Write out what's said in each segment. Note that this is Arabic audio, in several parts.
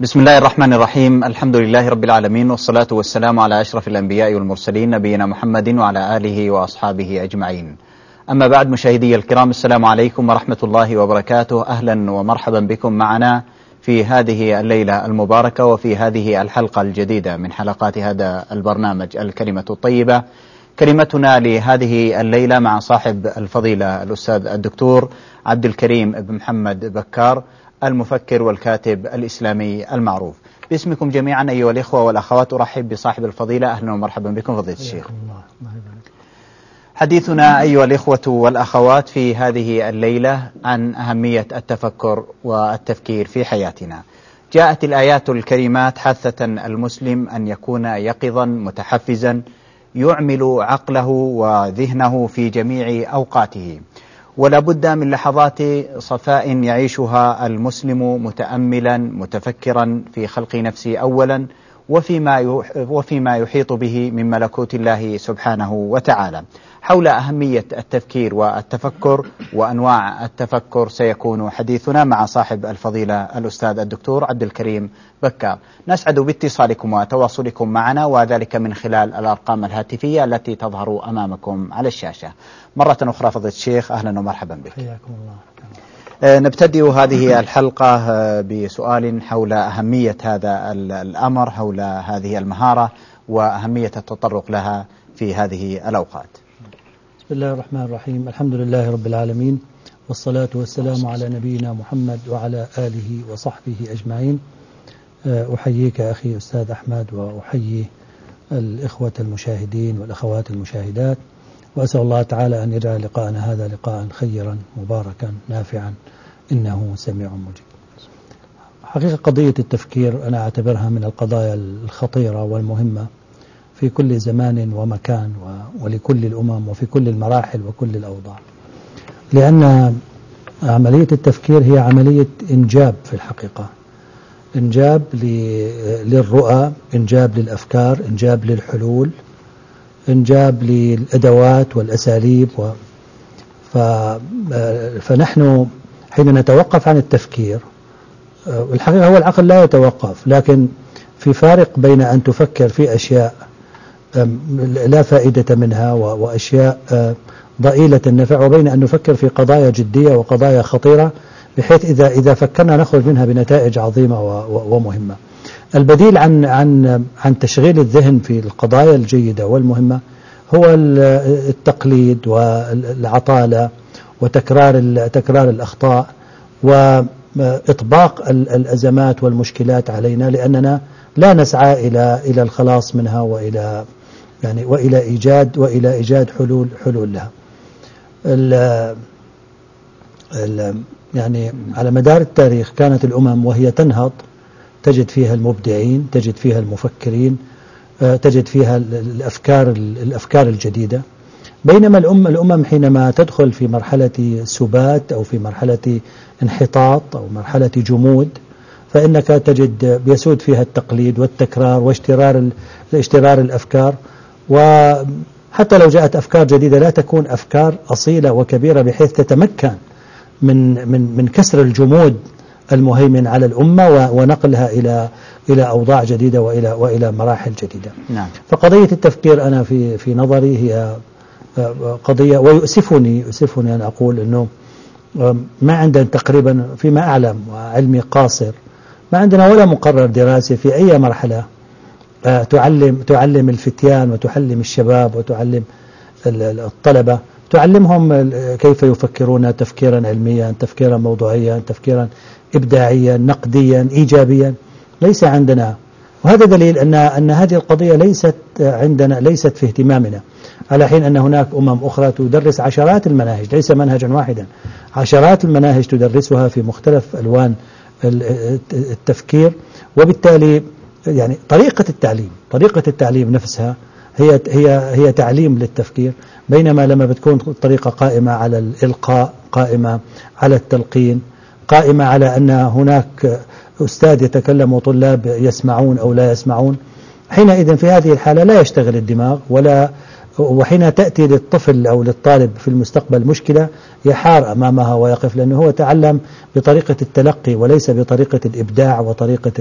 بسم الله الرحمن الرحيم. الحمد لله رب العالمين، والصلاة والسلام على أشرف الأنبياء والمرسلين نبينا محمد وعلى آله وأصحابه أجمعين. أما بعد، مشاهدي الكرام، السلام عليكم ورحمة الله وبركاته. أهلا ومرحبا بكم معنا في هذه الليلة المباركة وفي هذه الحلقة الجديدة من حلقات هذا البرنامج الكلمة الطيبة. كلمتنا لهذه الليلة مع صاحب الفضيلة الأستاذ الدكتور عبد الكريم بن محمد بكار، المفكر والكاتب الإسلامي المعروف. باسمكم جميعا أيها الإخوة والأخوات أرحب بصاحب الفضيلة. أهلا ومرحبا بكم فضيلة الشيخ. حديثنا أيها الإخوة والأخوات في هذه الليلة عن أهمية التفكر والتفكير في حياتنا. جاءت الآيات الكريمات حثة المسلم أن يكون يقظا متحفزا يعمل عقله وذهنه في جميع أوقاته، ولا بد من لحظات صفاء يعيشها المسلم متأملا متفكرا في خلق نفسه أولا وفيما يحيط به من ملكوت الله سبحانه وتعالى. حول أهمية التفكير والتفكر وأنواع التفكر سيكون حديثنا مع صاحب الفضيلة الأستاذ الدكتور عبد الكريم بكار. نسعد باتصالكم وتواصلكم معنا، وذلك من خلال الأرقام الهاتفية التي تظهر أمامكم على الشاشة. مرة أخرى فضيلة الشيخ أهلا ومرحبا بك. حياكم الله. نبتدئ هذه الحلقة بسؤال حول أهمية هذا الأمر، حول هذه المهارة وأهمية التطرق لها في هذه الأوقات. بسم الله الرحمن الرحيم. الحمد لله رب العالمين، والصلاة والسلام على نبينا محمد وعلى آله وصحبه أجمعين. أحييك أخي أستاذ أحمد، وأحيي الإخوة المشاهدين والأخوات المشاهدات، وأسأل الله تعالى أن يجعل لقاءنا هذا لقاء خيرا مباركا نافعا إنه سميع مجيب. حقيقة قضية التفكير أنا أعتبرها من القضايا الخطيرة والمهمة في كل زمان ومكان ولكل الأمم وفي كل المراحل وكل الأوضاع، لأن عملية التفكير هي عملية إنجاب في الحقيقة، إنجاب للرؤى، إنجاب للأفكار، إنجاب للحلول، إنجاب للأدوات والأساليب. فنحن حين نتوقف عن التفكير، الحقيقة هو العقل لا يتوقف، لكن في فارق بين أن تفكر في أشياء لا فائدة منها وأشياء ضئيلة النفع، وبين أن نفكر في قضايا جدية وقضايا خطيرة بحيث إذا فكرنا نخرج منها بنتائج عظيمة ومهمة. البديل عن تشغيل الذهن في القضايا الجيدة والمهمة هو التقليد والعطالة وتكرار الأخطاء وإطباق الأزمات والمشكلات علينا، لأننا لا نسعى إلى الخلاص منها وإلى إيجاد حلول لها. يعني على مدار التاريخ كانت الأمم وهي تنهض تجد فيها المبدعين، تجد فيها المفكرين، تجد فيها الأفكار الجديدة، بينما الأمم حينما تدخل في مرحلة سبات أو في مرحلة انحطاط أو مرحلة جمود فإنك تجد يسود فيها التقليد والتكرار واشترار الأفكار، وحتى لو جاءت أفكار جديدة لا تكون أفكار أصيلة وكبيرة بحيث تتمكن من كسر الجمود المهيمن على الأمة ونقلها إلى أوضاع جديدة وإلى مراحل جديدة. نعم. فقضية التفكير أنا في نظري هي قضية، ويؤسفني أن أقول أنه ما عندنا تقريبا فيما أعلم وعلمي قاصر ما عندنا ولا مقرر دراسي في أي مرحلة تعلم الفتيان وتعلم الشباب وتعلم الطلبة، تعلمهم كيف يفكرون تفكيرا علميا، تفكيرا موضوعيا، تفكيرا إبداعيا، نقديا، إيجابيا. ليس عندنا، وهذا دليل أن هذه القضية ليست في اهتمامنا، على حين أن هناك أخرى تدرس عشرات المناهج، ليس منهجا واحدا، عشرات المناهج تدرسها في مختلف ألوان التفكير. وبالتالي يعني طريقة التعليم نفسها هي تعليم للتفكير، بينما لما بتكون طريقة قائمة على الإلقاء، قائمة على التلقين، قائمة على أن هناك أستاذ يتكلم وطلاب يسمعون أو لا يسمعون، حينئذ في هذه الحالة لا يشتغل الدماغ وحين تأتي للطفل أو للطالب في المستقبل مشكلة يحار أمامها ويقف، لأنه هو تعلم بطريقة التلقي وليس بطريقة الإبداع وطريقة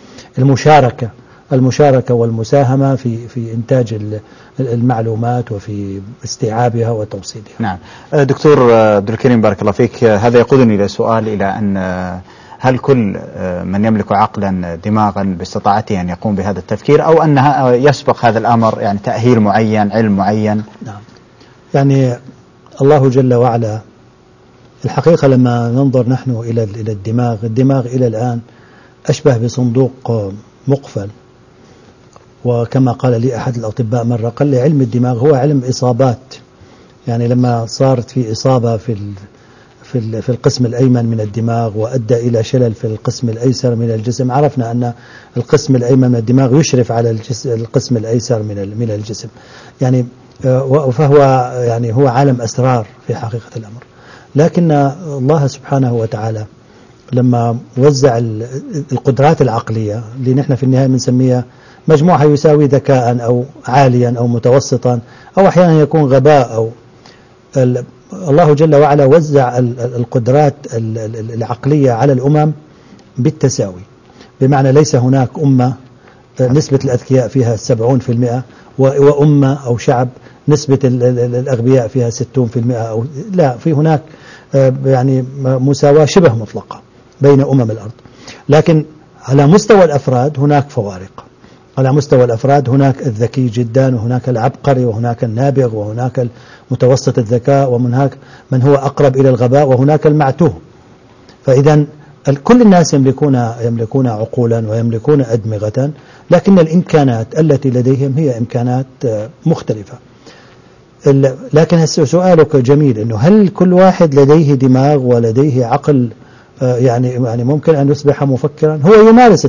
المشاركة والمساهمة في إنتاج المعلومات وفي استيعابها وتوصيلها. نعم. دكتور عبد الكريم بارك الله فيك، هذا يقودني إلى سؤال، إلى أن هل كل من يملك عقلا دماغا باستطاعته أن يقوم بهذا التفكير، أو أن يسبق هذا الأمر يعني تأهيل معين، علم معين؟ نعم. يعني الله جل وعلا الحقيقة لما ننظر نحن إلى الدماغ إلى الآن أشبه بصندوق مقفل. وكما قال لي أحد الأطباء مرة، قال لي علم الدماغ هو علم إصابات. يعني لما صارت في إصابة في القسم الأيمن من الدماغ وأدى إلى شلل في القسم الأيسر من الجسم، عرفنا أن القسم الأيمن من الدماغ يشرف على القسم الأيسر من الجسم. يعني فهو يعني هو عالم أسرار في حقيقة الأمر. لكن الله سبحانه وتعالى لما وزع القدرات العقلية اللي نحن في النهاية بنسميها مجموعها يساوي ذكاء أو عاليا أو متوسطا أو أحيانا يكون غباء، أو الله جل وعلا وزع القدرات العقلية على الأمم بالتساوي، بمعنى ليس هناك أمة نسبة الأذكياء فيها 70% وأمة أو شعب نسبة الأغبياء فيها 60%، أو لا، في هناك يعني مساواة شبه مطلقة بين أمم الأرض. لكن على مستوى الأفراد هناك فوارق. على مستوى الأفراد هناك الذكي جدا، وهناك العبقري، وهناك النابغ، وهناك متوسط الذكاء، وهناك من هو أقرب إلى الغباء، وهناك المعتوه. فإذا كل الناس يملكون عقولا ويملكون أدمغة، لكن الإمكانات التي لديهم هي إمكانات مختلفة. لكن سؤالك جميل، إنه هل كل واحد لديه دماغ ولديه عقل يعني ممكن أن يصبح مفكرا؟ هو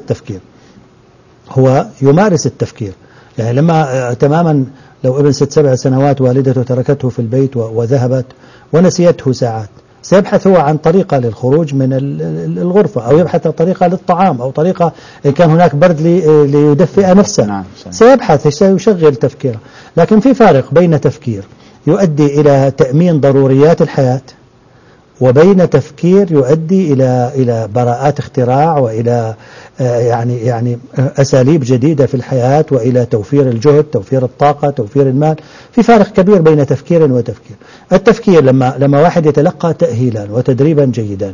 يمارس التفكير. يعني لما تماما لو ابن 6-7 سنوات والدته تركته في البيت وذهبت ونسيته ساعات، سيبحث هو عن طريقة للخروج من الغرفة، أو يبحث عن طريقة للطعام، أو طريقة إن كان هناك برد ليدفئ نفسه. نعم. سيبحث، سيشغل تفكيره. لكن في فارق بين تفكير يؤدي إلى تأمين ضروريات الحياة، وبين تفكير يؤدي إلى براءات اختراع، وإلى يعني أساليب جديدة في الحياة، وإلى توفير الجهد، توفير الطاقة، توفير المال. في فارق كبير بين تفكير وتفكير. التفكير لما واحد يتلقى تأهيلا وتدريبا جيدا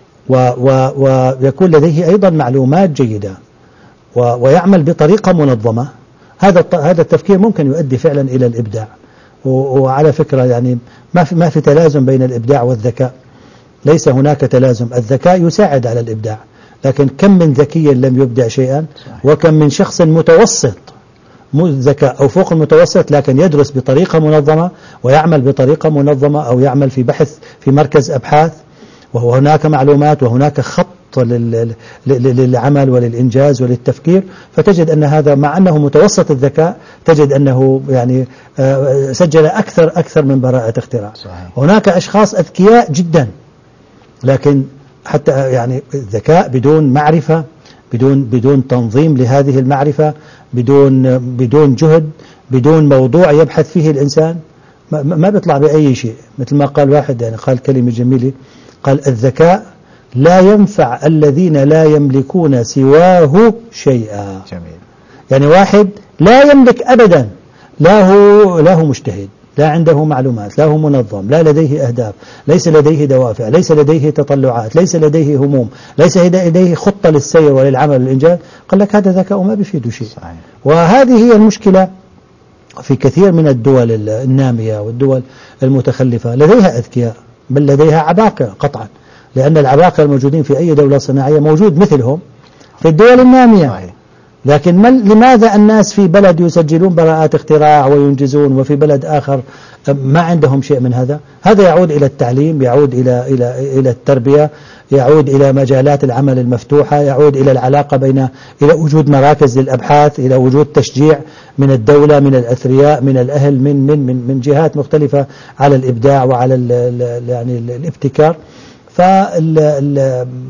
ويكون لديه أيضا معلومات جيدة ويعمل بطريقة منظمة، هذا التفكير ممكن يؤدي فعلا إلى الإبداع. وعلى فكرة يعني ما في تلازم بين الإبداع والذكاء، ليس هناك تلازم. الذكاء يساعد على الإبداع، لكن كم من ذكي لم يبدع شيئا، وكم من شخص متوسط ذكاء أو فوق المتوسط لكن يدرس بطريقة منظمة ويعمل بطريقة منظمة، أو يعمل في بحث في مركز أبحاث، وهناك معلومات وهناك خط للعمل وللإنجاز وللتفكير. فتجد أن هذا مع أنه متوسط الذكاء تجد أنه يعني سجل أكثر من براءة اختراع. صحيح. هناك أشخاص أذكياء جدا، لكن حتى يعني الذكاء بدون معرفة، بدون تنظيم لهذه المعرفة، بدون جهد، بدون موضوع يبحث فيه الإنسان، ما بيطلع بأي شيء. مثل ما قال واحد، يعني قال كلمة جميلة، قال الذكاء لا ينفع الذين لا يملكون سواه شيئا. جميل. يعني واحد لا يملك أبدا، لا هو مجتهد، لا عنده معلومات، لا هو منظم، لا لديه أهداف، ليس لديه دوافع، ليس لديه تطلعات، ليس لديه هموم، ليس لديه خطة للسير وللعمل والإنجاز، قال لك هذا ذكاء ما بيفيد شيء. صحيح. وهذه هي المشكلة في كثير من الدول النامية والدول المتخلفة. لديها أذكياء، بل لديها عباقرة قطعا، لأن العباقرة الموجودين في أي دولة صناعية موجود مثلهم في الدول النامية. صحيح. لكن لماذا الناس في بلد يسجلون براءات اختراع وينجزون، وفي بلد آخر ما عندهم شيء من هذا؟ هذا يعود إلى التعليم، يعود إلى التربية، يعود إلى مجالات العمل المفتوحة، يعود إلى العلاقة إلى وجود مراكز للأبحاث، إلى وجود تشجيع من الدولة، من الأثرياء، من الأهل، من جهات مختلفة على الإبداع وعلى يعني الابتكار. فكل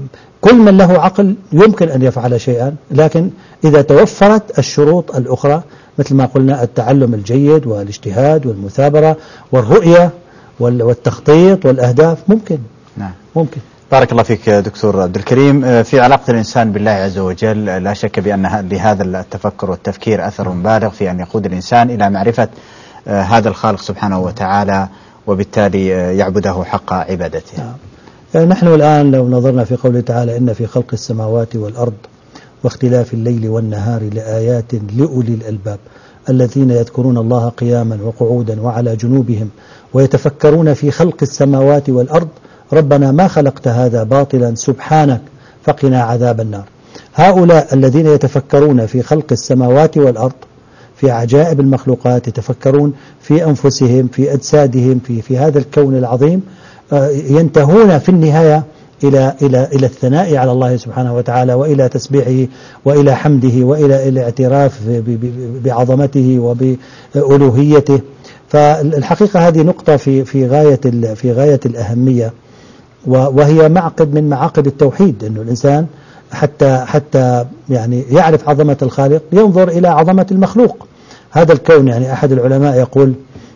كل من له عقل يمكن أن يفعل شيئا، لكن إذا توفرت الشروط الأخرى مثل ما قلنا التعلم الجيد والاجتهاد والمثابرة والرؤية والتخطيط والأهداف ممكن. نعم. ممكن. بارك الله فيك دكتور عبد الكريم. في علاقة الإنسان بالله عز وجل لا شك بأن لهذا التفكر والتفكير أثر بالغ في أن يقود الإنسان إلى معرفة هذا الخالق سبحانه وتعالى، وبالتالي يعبده حق عبادته. يعني نحن الآن لو نظرنا في قوله تعالى إن في خلق السماوات والأرض واختلاف الليل والنهار لآيات لأولي الألباب الذين يذكرون الله قياما وقعودا وعلى جنوبهم ويتفكرون في خلق السماوات والأرض ربنا ما خلقت هذا باطلا سبحانك فقنا عذاب النار. هؤلاء الذين يتفكرون في خلق السماوات والأرض، في عجائب المخلوقات، يتفكرون في أنفسهم، في أجسادهم، في هذا الكون العظيم، ينتهون في النهاية إلى الثناء على الله سبحانه وتعالى، وإلى تسبيحه وإلى حمده وإلى الاعتراف بعظمته وبألوهيته. فالحقيقة هذه نقطة في غاية الأهمية، وهي معقد من معاقد التوحيد، إنه الإنسان حتى يعني يعرف عظمة الخالق ينظر إلى عظمة المخلوق. هذا الكون، يعني أحد العلماء يقول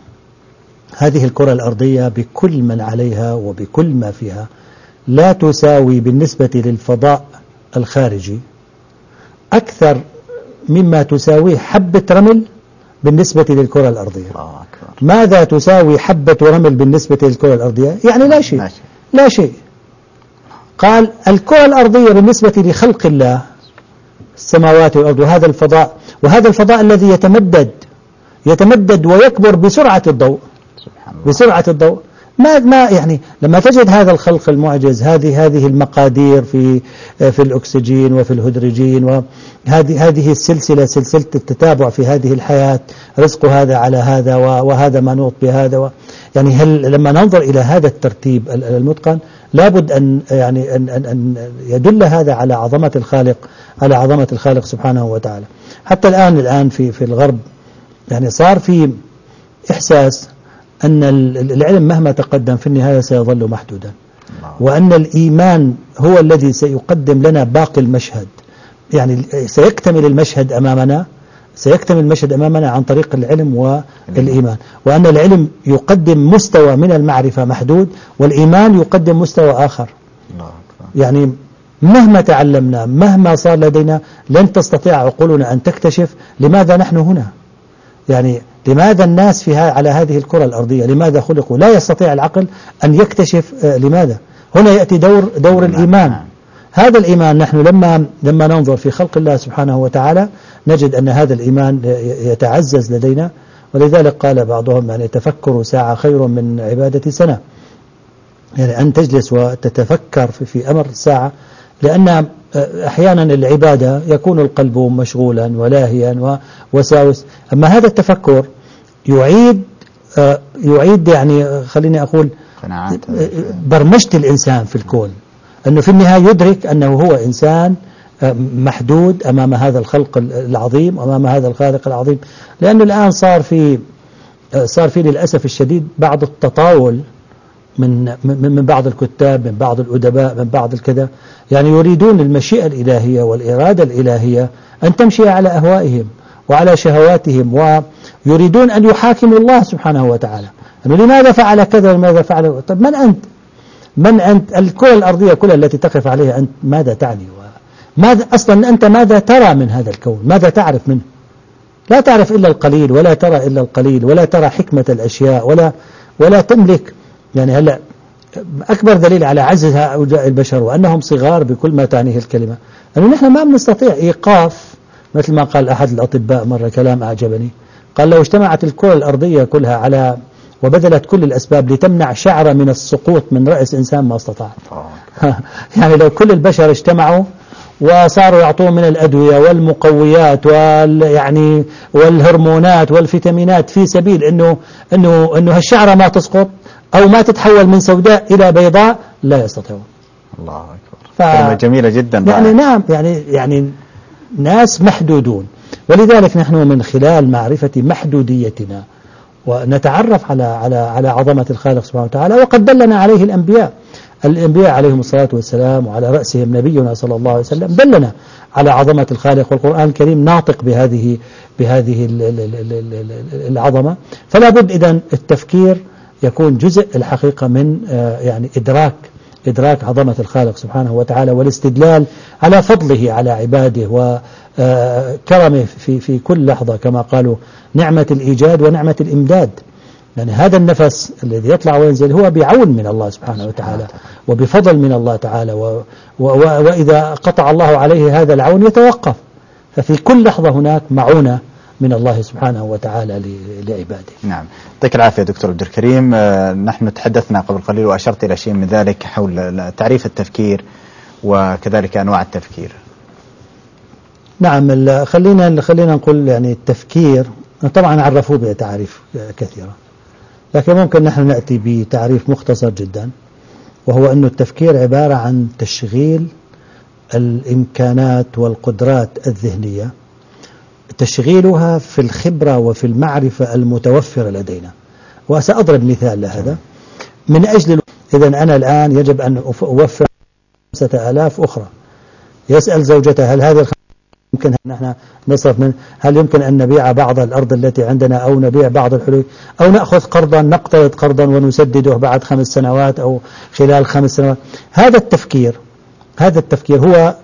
هذه الكرة الأرضية بكل من عليها وبكل ما فيها لا تساوي بالنسبة للفضاء الخارجي أكثر مما تساويه حبة رمل بالنسبة للكرة الأرضية. ماذا تساوي حبة رمل بالنسبة للكرة الأرضية؟ يعني لا شيء. لا شيء. قال الكرة الأرضية بالنسبة لخلق الله السماوات والأرض وهذا الفضاء الذي يتمدد ويكبر بسرعة الضوء، بسرعة الضوء. ما يعني لما تجد هذا الخلق المعجز، هذه المقادير في الأكسجين وفي الهيدروجين، وهذه سلسلة التتابع في هذه الحياة، رزق هذا على هذا وهذا منوط بهذا، يعني لما ننظر إلى هذا الترتيب المتقن لابد أن يدل هذا على عظمة الخالق سبحانه وتعالى. حتى الآن في الغرب يعني صار في إحساس أن العلم مهما تقدم في النهاية سيظل محدودا، وأن الإيمان هو الذي سيقدم لنا باقي المشهد. يعني سيكتمل المشهد أمامنا عن طريق العلم والإيمان، وأن العلم يقدم مستوى من المعرفة محدود، والإيمان يقدم مستوى آخر. يعني مهما تعلمنا، مهما صار لدينا، لن تستطيع عقولنا أن تكتشف لماذا نحن هنا. يعني لماذا الناس على هذه الكرة الأرضية، لماذا خلقوا؟ لا يستطيع العقل أن يكتشف لماذا. هنا يأتي دور الإيمان. هذا الإيمان نحن لما ننظر في خلق الله سبحانه وتعالى نجد أن هذا الإيمان يتعزز لدينا، ولذلك قال بعضهم يعني تفكر ساعة خير من عبادة سنة. يعني أن تجلس وتتفكر في أمر ساعة، لأن أحيانا العبادة يكون القلب مشغولا ولاهيا وساوس، أما هذا التفكر يعيد يعني خليني أقول برمجة الإنسان في الكون، أنه في النهاية يدرك أنه هو إنسان محدود أمام هذا الخلق العظيم، أمام هذا الخالق العظيم. لأنه الآن صار في للأسف الشديد بعض التطاول من بعض الكتاب، من بعض الأدباء، من بعض الكذا، يعني يريدون المشيئة الإلهية والإرادة الإلهية أن تمشي على أهوائهم وعلى شهواتهم، ويريدون أن يحاكموا الله سبحانه وتعالى أنه لماذا فعل كذا ولماذا فعل. طب من أنت؟ الكرة الأرضية كلها التي تقف عليها أنت ماذا تعني؟ ماذا أصلا أنت ماذا ترى من هذا الكون؟ ماذا تعرف منه؟ لا تعرف إلا القليل، ولا ترى إلا القليل، ولا ترى حكمة الأشياء، ولا تملك. يعني هلا أكبر دليل على عجز هؤلاء البشر وأنهم صغار بكل ما تعنيه الكلمة، أنه نحن ما بنستطيع إيقاف. مثل ما قال أحد الأطباء مرة كلام أعجبني، قال لو اجتمعت الكرة الأرضية كلها وبذلت كل الأسباب لتمنع شعرة من السقوط من رأس إنسان ما استطاع. يعني لو كل البشر اجتمعوا وصاروا يعطون من الأدوية والمقويات يعني والهرمونات والفيتامينات في سبيل إنه هالشعرة ما تسقط أو ما تتحول من سوداء إلى بيضاء، لا يستطيعون. الله أكبر. كلمة جميلة جدا. يعني نعم، يعني ناس محدودون. ولذلك نحن من خلال معرفة محدوديتنا ونتعرف على عظمة الخالق سبحانه وتعالى، وقد دلنا عليه الأنبياء. الأنبياء عليهم الصلاة والسلام وعلى رأسهم نبينا صلى الله عليه وسلم دلنا على عظمة الخالق، والقرآن الكريم ناطق بهذه العظمة. فلا بد إذن التفكير يكون جزء الحقيقة من يعني إدراك عظمة الخالق سبحانه وتعالى، والاستدلال على فضله على عباده وكرمه في كل لحظة، كما قالوا نعمة الإيجاد ونعمة الإمداد. يعني هذا النفس الذي يطلع وينزل هو بعون من الله سبحانه وتعالى وبفضل من الله تعالى، وإذا قطع الله عليه هذا العون يتوقف. ففي كل لحظة هناك معونة من الله سبحانه وتعالى لعباده. نعم، يعطيك العافية دكتور عبد الكريم. نحن تحدثنا قبل قليل وأشرت إلى شيء من ذلك حول تعريف التفكير وكذلك أنواع التفكير. نعم، خلينا نقول يعني التفكير طبعا عرفوه بتعريف كثيرة، لكن ممكن نحن نأتي بتعريف مختصر جدا، وهو أن التفكير عبارة عن تشغيل الإمكانات والقدرات الذهنية، تشغيلها في الخبرة وفي المعرفة المتوفرة لدينا. وسأضرب مثال لهذا من أجل إذن أنا الآن يجب أن أوفر 5,000 أخرى. يسأل زوجته هل هذه يمكن نحن نصرف من، هل يمكن أن نبيع بعض الأرض التي عندنا أو نبيع بعض الحلول أو نأخذ قرضا نقترض قرضا ونسدده بعد 5 سنوات أو خلال 5 سنوات. هذا التفكير هو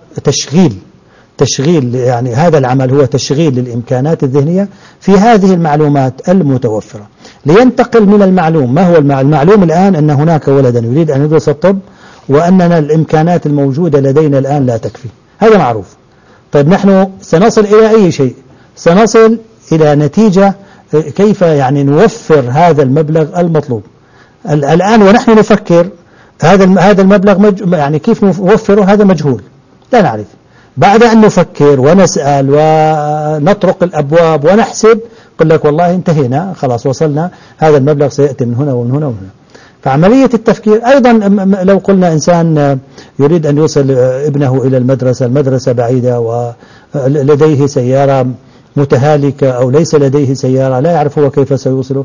تشغيل يعني هذا العمل هو تشغيل للإمكانات الذهنية في هذه المعلومات المتوفرة لينتقل من المعلوم. ما هو المعلوم الآن؟ أن هناك ولدا يريد أن يدرس الطب وأننا الإمكانات الموجودة لدينا الآن لا تكفي، هذا معروف. طيب نحن سنصل إلى أي شيء؟ سنصل إلى نتيجة كيف يعني نوفر هذا المبلغ المطلوب الآن، ونحن نفكر هذا المبلغ يعني كيف نوفره هذا مجهول لا نعرف. بعد أن نفكر ونسأل ونطرق الأبواب ونحسب قل لك والله انتهينا خلاص وصلنا، هذا المبلغ سيأتي من هنا ومن هنا ومن هنا. فعملية التفكير أيضا لو قلنا إنسان يريد أن يوصل ابنه إلى المدرسة بعيدة ولديه سيارة متهالكة أو ليس لديه سيارة لا يعرف هو كيف سيوصله،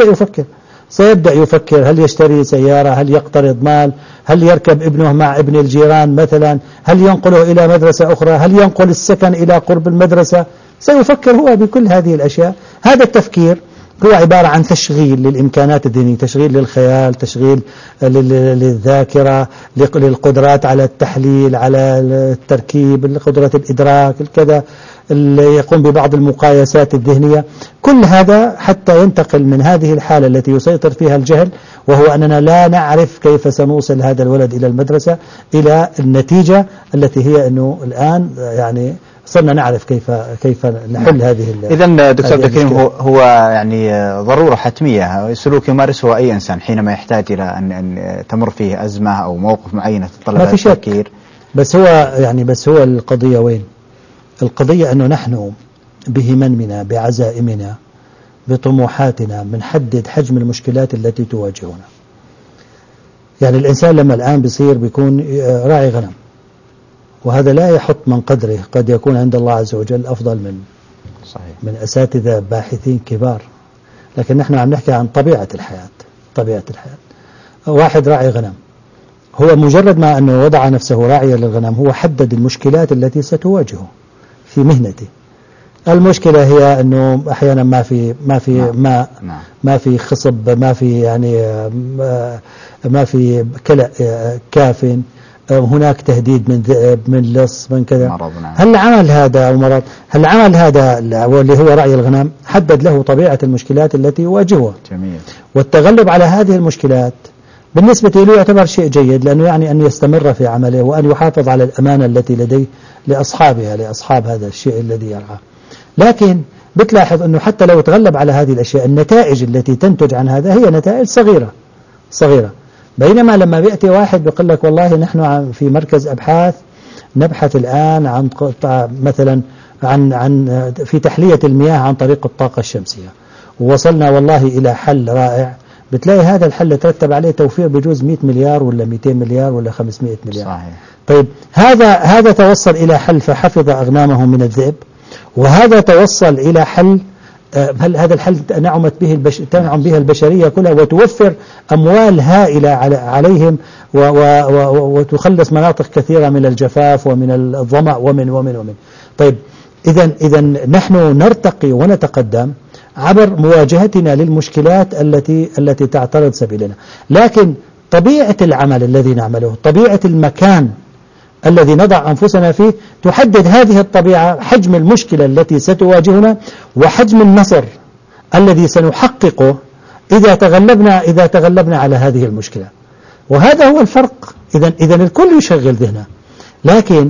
سيبدأ يفكر هل يشتري سيارة، هل يقترض مال، هل يركب ابنه مع ابن الجيران مثلا، هل ينقله إلى مدرسة أخرى، هل ينقل السكن إلى قرب المدرسة. سيفكر هو بكل هذه الأشياء. هذا التفكير هو عبارة عن تشغيل للإمكانات الذهنية، تشغيل للخيال، تشغيل للذاكرة، للقدرات على التحليل، على التركيب، قدرة الإدراك الكذا، اللي يقوم ببعض المقايسات الذهنية. كل هذا حتى ينتقل من هذه الحالة التي يسيطر فيها الجهل، وهو أننا لا نعرف كيف سنوصل هذا الولد إلى المدرسة، إلى النتيجة التي هي أنه الآن يعني صرنا نعرف كيف نحل هذه. إذن دكتور عبد الكريم هو يعني ضرورة حتمية سلوك يمارسه أي إنسان حينما يحتاج إلى أن تمر فيه أزمة أو موقف معين تتطلب التفكير. بس هو القضية وين؟ القضية أنه نحن بهممنا بعزائمنا بطموحاتنا بنحدد حجم المشكلات التي تواجهنا. يعني الإنسان لما الآن بيكون راعي غنم، وهذا لا يحط من قدره، قد يكون عند الله عز وجل أفضل من أساتذة باحثين كبار، لكن نحن عم نحكي عن طبيعة الحياة. واحد راعي غنم، هو مجرد ما أنه وضع نفسه راعيا للغنم هو حدد المشكلات التي ستواجهه في مهنته. المشكلة هي أنه أحيانا ما في ماء، ما في خصب، ما في كلأ كاف، هناك تهديد من ذئب، من لص، من كذا. هل عمل هذا واللي هو رعي الغنم حدد له طبيعة المشكلات التي يواجهها. جميل. والتغلب على هذه المشكلات بالنسبة له يعتبر شيء جيد، لأنه يعني أن يستمر في عمله وأن يحافظ على الأمانة التي لديه لأصحاب هذا الشيء الذي يرعاه. لكن بتلاحظ أنه حتى لو تغلب على هذه الأشياء النتائج التي تنتج عن هذا هي نتائج صغيرة. بينما لما بيأتي واحد بيقول لك والله نحن في مركز أبحاث نبحث الآن عن مثلا عن في تحلية المياه عن طريق الطاقة الشمسية، ووصلنا والله إلى حل رائع، بتلاقي هذا الحل ترتب عليه توفير بجوز 100 مليار ولا 200 مليار ولا 500 مليار. صحيح. طيب هذا توصل إلى حل فحفظ أغنامه من الذئب، وهذا توصل إلى حل هل هذا الحل تنعم به البشرية كلها وتوفر أموال هائلة عليهم وتخلص مناطق كثيرة من الجفاف ومن الظمأ ومن. طيب إذا نحن نرتقي ونتقدم عبر مواجهتنا للمشكلات التي تعترض سبيلنا، لكن طبيعة العمل الذي نعمله، طبيعة المكان الذي نضع أنفسنا فيه تحدد هذه الطبيعة، حجم المشكلة التي ستواجهنا وحجم النصر الذي سنحققه إذا تغلبنا على هذه المشكلة. وهذا هو الفرق. إذا الكل يشغل ذهنه، لكن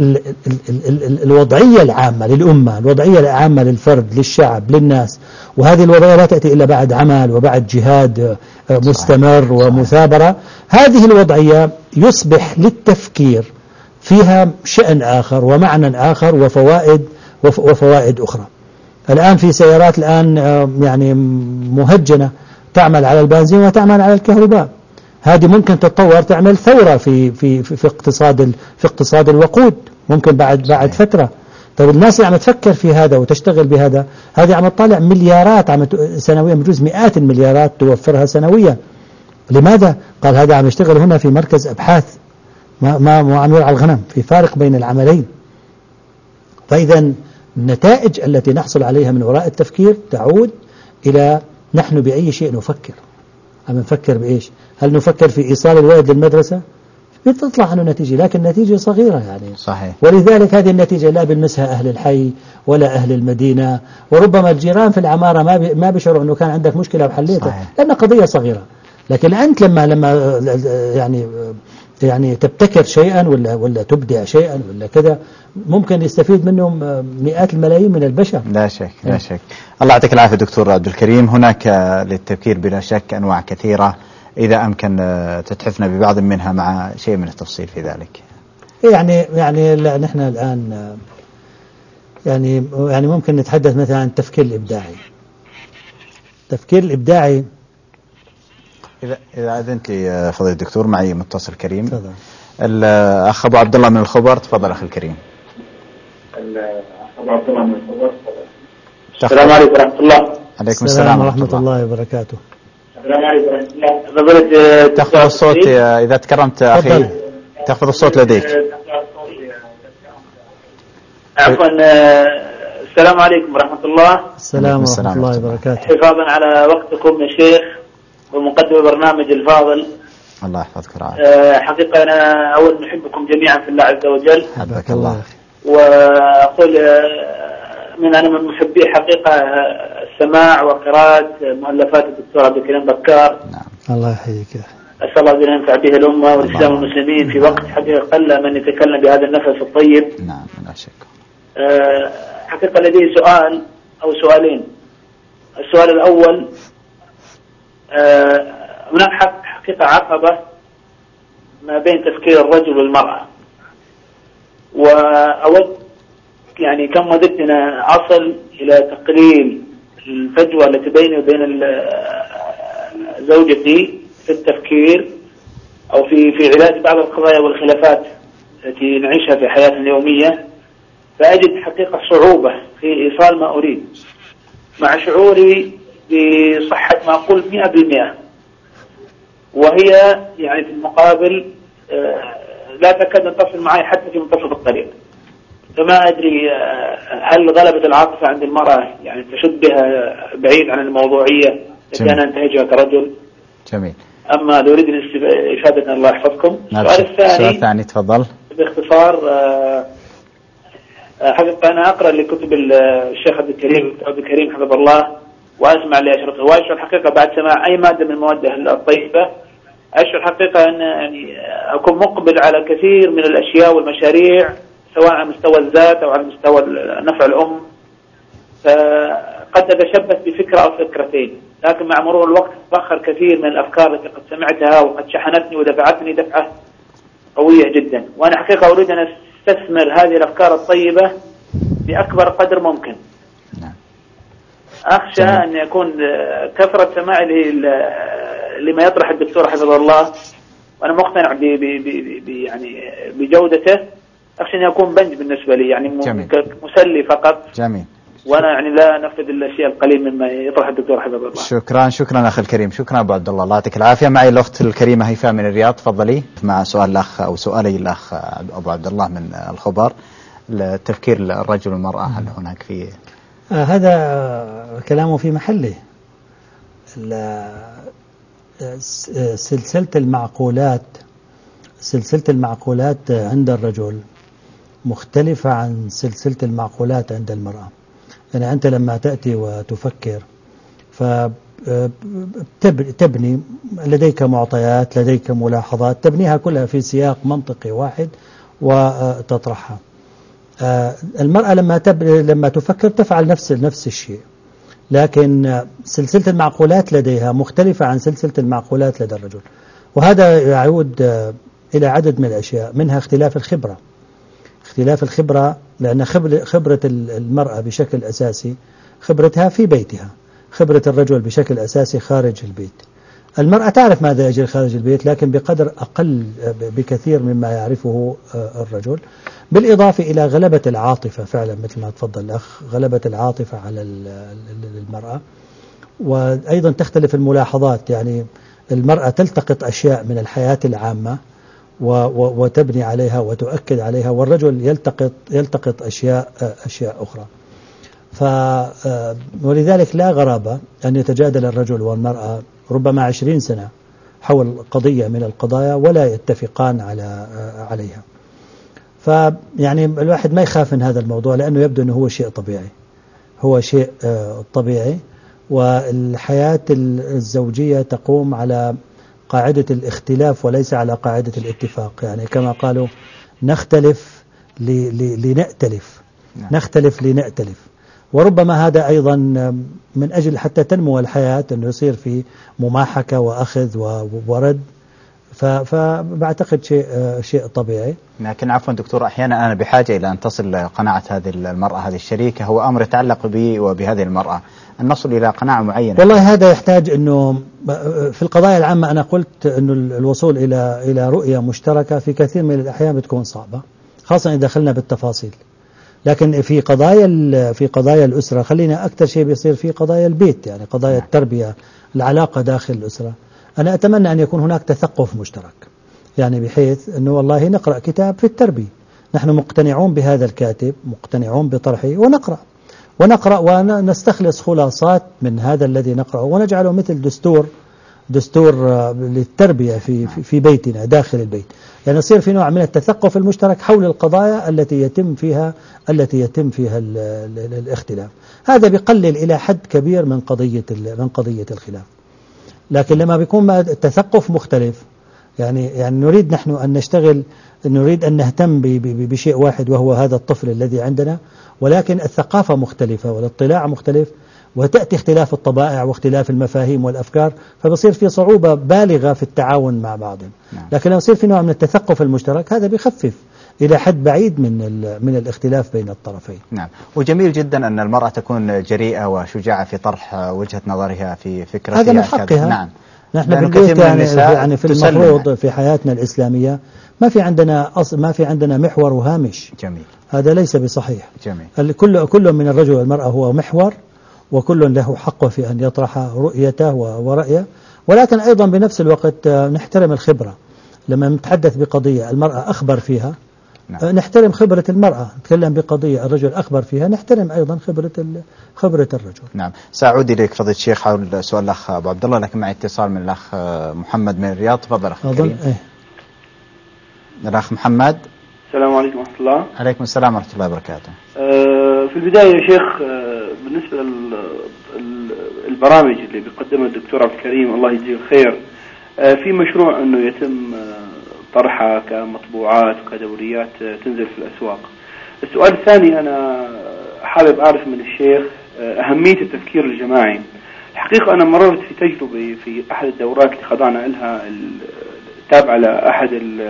الوضعية العامة للأمة، الوضعية العامة للفرد، للشعب، للناس، وهذه الوضعية لا تأتي إلا بعد عمل وبعد جهاد مستمر ومثابرة. هذه الوضعية يصبح للتفكير فيها شأن آخر ومعنى آخر وفوائد أخرى. الآن في سيارات يعني مهجنة تعمل على البنزين وتعمل على الكهرباء، هذه ممكن تتطور تعمل ثورة في اقتصاد الوقود ممكن بعد فترة. طيب الناس اللي عم تفكر في هذا وتشتغل بهذا، هذه عم تطلع مليارات سنويا، بجوز مئات المليارات توفرها سنويا. لماذا؟ قال هذا عم يشتغل هنا في مركز أبحاث ما عم يرعى الغنم، في فارق بين العملين. فإذا النتائج التي نحصل عليها من وراء التفكير تعود إلى نحن بأي شيء نفكر. عم نفكر بإيش؟ هل نفكر في إيصال الولد للمدرسة؟ بتطلع عنه نتيجة، لكن نتيجة صغيرة يعني. صحيح. ولذلك هذه النتيجة لا بلمسها أهل الحي ولا أهل المدينة، وربما الجيران في العمارة ما بيشعروا أنه كان عندك مشكلة وحليتها، لأن قضية صغيرة. لكن أنت لما يعني تبتكر شيئا ولا تبدع شيئا ولا كذا، ممكن يستفيد منه مئات الملايين من البشر. لا شك لا شك. الله يعطيك العافية دكتور عبد الكريم. هناك للتفكير بلا شك أنواع كثيرة، إذا أمكن تتحفنا ببعض منها مع شيء من التفصيل في ذلك. يعني نحن الآن يعني ممكن نتحدث مثلا عن التفكير الإبداعي. التفكير الإبداعي، إذا أذنت لي فضيلة الدكتور، معي متصل كريم. تفضل. الأخ أبو عبد الله من الخبر، تفضل أخي الكريم. أبو عبد الله من الخبر. السلام عليكم ورحمة الله. عليكم السلام ورحمة الله وبركاته. السلام عليكم ورحمة الله. تخفض الصوت إذا تكرمت أخي، تخفض الصوت لديك. عفوا. السلام عليكم ورحمة الله. السلام ورحمة الله وبركاته. حفاظا على وقتكم يا شيخ ومقدم برنامج الفاضل. الله يحفظك ورعاك. حقيقة أنا أول نحبكم جميعا في الله عز وجل. حبك الله. وأقول أنا من محبي حقيقة السماع وقراءة مؤلفات الدكتور عبد الكريم بكار. نعم. الله يحييك. أسأل الله أن ينفع به الأمة والإسلام والمسلمين في وقت حقيقة قل من يتكلم بهذا النفس الطيب. نعم لا شك. حقيقة لدي سؤال أو سؤالين. السؤال الأول، هناك حقيقة عقبة ما بين تفكير الرجل والمرأة، وأود يعني كم وددنا أصل إلى تقليل الفجوة التي بيني وبين زوجتي في التفكير أو في علاج بعض القضايا والخلافات التي نعيشها في حياتنا اليومية. فأجد حقيقة صعوبة في إيصال ما أريد، مع شعوري بصحة ما أقول 100%، وهي يعني في المقابل لا تكاد أن تصل معي حتى في منتصف الطريق. فما أدري هل غلبت العاطفة عند المرأة يعني تشد بها بعيد عن الموضوعية التي أنا أنتهجها كرجل. جميل. أما لو أريد إفادة الله يحفظكم. السؤال الثاني تفضل. باختصار، حقيقة أنا أقرأ لكتب الشيخ عبد الكريم حفظه الله، وأسمع لأشرطه، وأشعر حقيقة بعد سماع أي مادة من المواد الطيبة أشعر حقيقة أن يعني أكون مقبل على كثير من الأشياء والمشاريع، سواء على مستوى الذات أو على مستوى نفع الأم. فقد أتشبث بفكرة أو فكرتين، لكن مع مرور الوقت تتبخر كثير من الأفكار التي قد سمعتها وقد شحنتني ودفعتني دفعة قوية جدا. وأنا حقيقة أريد أن أستثمر هذه الأفكار الطيبة بأكبر قدر ممكن. أخشى أن يكون كثرة سماعي لما يطرح الدكتور حفظه الله، وأنا مقتنع يعني بجودته، أخشى أن يكون بنج بالنسبة لي، يعني مسلي فقط. جميل. وأنا يعني لا أنفذ الأشياء القليل مما يطرح الدكتور حفظه الله. شكرا أخي الكريم، شكرا أبو عبد الله، الله يعطيك العافية. معي الأخت الكريمة هيفاء من الرياض، تفضلي مع سؤال الأخ أو سؤالي الأخ أبو عبد الله من الخبر، التفكير الرجل والمرأة هل هناك فيه؟ هذا كلامه في محله. سلسلة المعقولات عند الرجل مختلفة عن سلسلة المعقولات عند المرأة. يعني أنت لما تأتي وتفكر فتبني، لديك معطيات، لديك ملاحظات، تبنيها كلها في سياق منطقي واحد وتطرحها. المرأة لما تفكر تفعل نفس الشيء، لكن سلسلة المعقولات لديها مختلفة عن سلسلة المعقولات لدى الرجل، وهذا يعود إلى عدد من الأشياء، منها اختلاف الخبرة، لأن خبرة المرأة بشكل أساسي خبرتها في بيتها، خبرة الرجل بشكل أساسي خارج البيت. المرأة تعرف ماذا يجري خارج البيت، لكن بقدر أقل بكثير مما يعرفه الرجل، بالإضافة إلى غلبة العاطفة، فعلا مثل ما تفضل الأخ، غلبة العاطفة على المرأة. وأيضا تختلف الملاحظات، يعني المرأة تلتقط أشياء من الحياة العامة وتبني عليها وتؤكد عليها، والرجل يلتقط أشياء أخرى. ولذلك لا غرابة أن يتجادل الرجل والمرأة ربما 20 سنة حول قضية من القضايا ولا يتفقان عليها. فيعني الواحد ما يخاف من هذا الموضوع، لأنه يبدو أنه هو شيء طبيعي. والحياة الزوجية تقوم على قاعدة الاختلاف وليس على قاعدة الاتفاق. يعني كما قالوا نختلف لنأتلف. وربما هذا أيضا من أجل حتى تنمو الحياة، أنه يصير في مماحكة وأخذ وورد. فبعتقد شيء طبيعي. لكن عفوا دكتور، أحيانا أنا بحاجة إلى أن تصل قناعة هذه المرأة، هذه الشريكة، هو أمر يتعلق بي وبهذه المرأة، أن نصل إلى قناعة معينة. والله هذا يحتاج أنه في القضايا العامة أنا قلت أنه الوصول إلى رؤية مشتركة في كثير من الأحيان بتكون صعبة، خاصة إذا دخلنا بالتفاصيل. لكن في قضايا الأسرة، خلينا أكثر شيء بيصير في قضايا البيت، يعني قضايا التربية، العلاقة داخل الأسرة. أنا أتمنى أن يكون هناك تثقف مشترك، يعني بحيث أنه والله نقرأ كتاب في التربية، نحن مقتنعون بهذا الكاتب، مقتنعون بطرحه، ونقرأ ونستخلص خلاصات من هذا الذي نقرأه ونجعله مثل دستور للتربية في بيتنا داخل البيت. يعني يصير في نوع من التثقف المشترك حول القضايا التي يتم فيها الاختلاف. هذا بيقلل إلى حد كبير من قضية الخلاف. لكن لما بيكون التثقف مختلف، يعني نريد نحن أن نشتغل، نريد أن نهتم بشيء واحد وهو هذا الطفل الذي عندنا، ولكن الثقافة مختلفة والاطلاع مختلف، وتأتي اختلاف الطبائع واختلاف المفاهيم والأفكار، فبصير في صعوبة بالغة في التعاون مع بعضهم. لكن لو يصير في نوع من التثقف المشترك، هذا بيخفف إلى حد بعيد من الاختلاف بين الطرفين. نعم، وجميل جدا أن المرأة تكون جريئة وشجاعة في طرح وجهة نظرها في فكرتها. هذا من حقها. نعم. نحن بالبيت يعني في المفروض في حياتنا الإسلامية ما في عندنا محور وهامش. جميل. هذا ليس بصحيح. جميل. كل من الرجل والمرأة هو محور، وكل له حقه في أن يطرح رؤيته ورأيه، ولكن أيضا بنفس الوقت نحترم الخبرة. لما نتحدث بقضية المرأة أخبر فيها، نحترم خبرة المرأة. نتكلم بقضية الرجل أخبر فيها، نحترم أيضا خبرة الرجل. نعم، سأعود إليك فضيلة الشيخ حول سؤال الأخ أبو عبد الله، لكن معي اتصال من الأخ محمد من الرياض. تفضل أخي الكريم. الأخ محمد. السلام عليكم ورحمة الله. عليكم السلام ورحمة الله وبركاته. في البداية يا شيخ، بالنسبة للبرامج اللي بيقدمها الدكتور عبد الكريم الله يجزيه الخير، في مشروع أنه يتم طرحها كمطبوعات وكدوريات تنزل في الأسواق. السؤال الثاني، أنا حابب أعرف من الشيخ أهمية التفكير الجماعي. الحقيقة أنا مررت في تجربة في أحد الدورات اللي خضعنا لها تابعة لأحد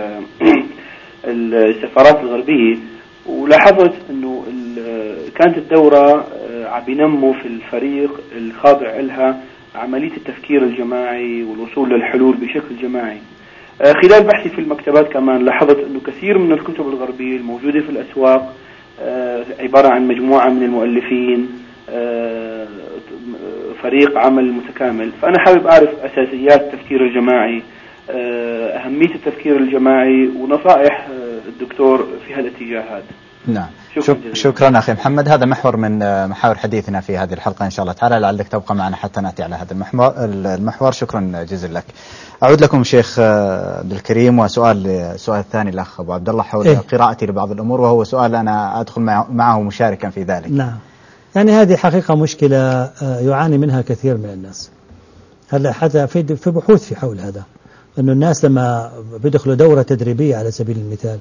السفارات الغربية، ولاحظت أنه كانت الدورة عم بينمو في الفريق الخاضع لها عملية التفكير الجماعي والوصول للحلول بشكل جماعي. خلال بحثي في المكتبات كمان لاحظت أنه كثير من الكتب الغربية الموجودة في الأسواق عبارة عن مجموعة من المؤلفين فريق عمل متكامل. فأنا حابب أعرف أساسيات التفكير الجماعي، أهمية التفكير الجماعي، ونصائح الدكتور في هذا الاتجاه هذا. نعم، شكرا أخي محمد. هذا محور من محاور حديثنا في هذه الحلقة إن شاء الله تعالى، لعلك تبقى معنا حتى نأتي على هذا المحور. شكرا جزيلا لك. أعود لكم شيخ عبد الكريم، وسؤال الثاني الأخ أبو عبد الله حول قراءتي لبعض الأمور، وهو سؤال أنا أدخل معه مشاركا في ذلك. نعم، يعني هذه حقيقة مشكلة يعاني منها كثير من الناس. هلا حتى في بحوث في حول هذا، أنه الناس لما بيدخلوا دورة تدريبية على سبيل المثال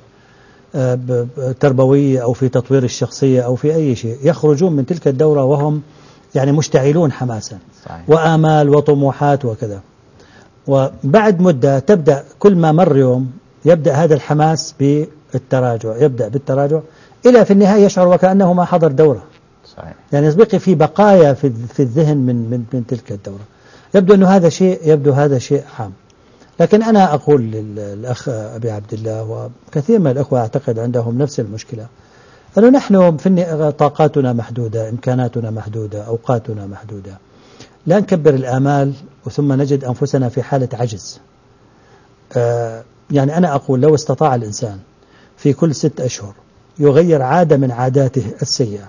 تربوية أو في تطوير الشخصية أو في أي شيء، يخرجون من تلك الدورة وهم يعني مشتعلون حماسا وآمال وطموحات وكذا. وبعد مدة تبدأ كل ما مر يوم يبدأ هذا الحماس بالتراجع، يبدأ بالتراجع إلى في النهاية يشعر وكأنه ما حضر دورة. صحيح. يعني يبقى في بقايا في الذهن من تلك الدورة. يبدو أنه هذا شيء عام. لكن أنا أقول للأخ أبي عبد الله وكثير من الأخوة أعتقد عندهم نفس المشكلة، أنه نحن في طاقاتنا محدودة، إمكاناتنا محدودة، أوقاتنا محدودة. لا نكبر الآمال وثم نجد أنفسنا في حالة عجز. يعني أنا أقول لو استطاع الإنسان في كل 6 أشهر يغير عادة من عاداته السيئة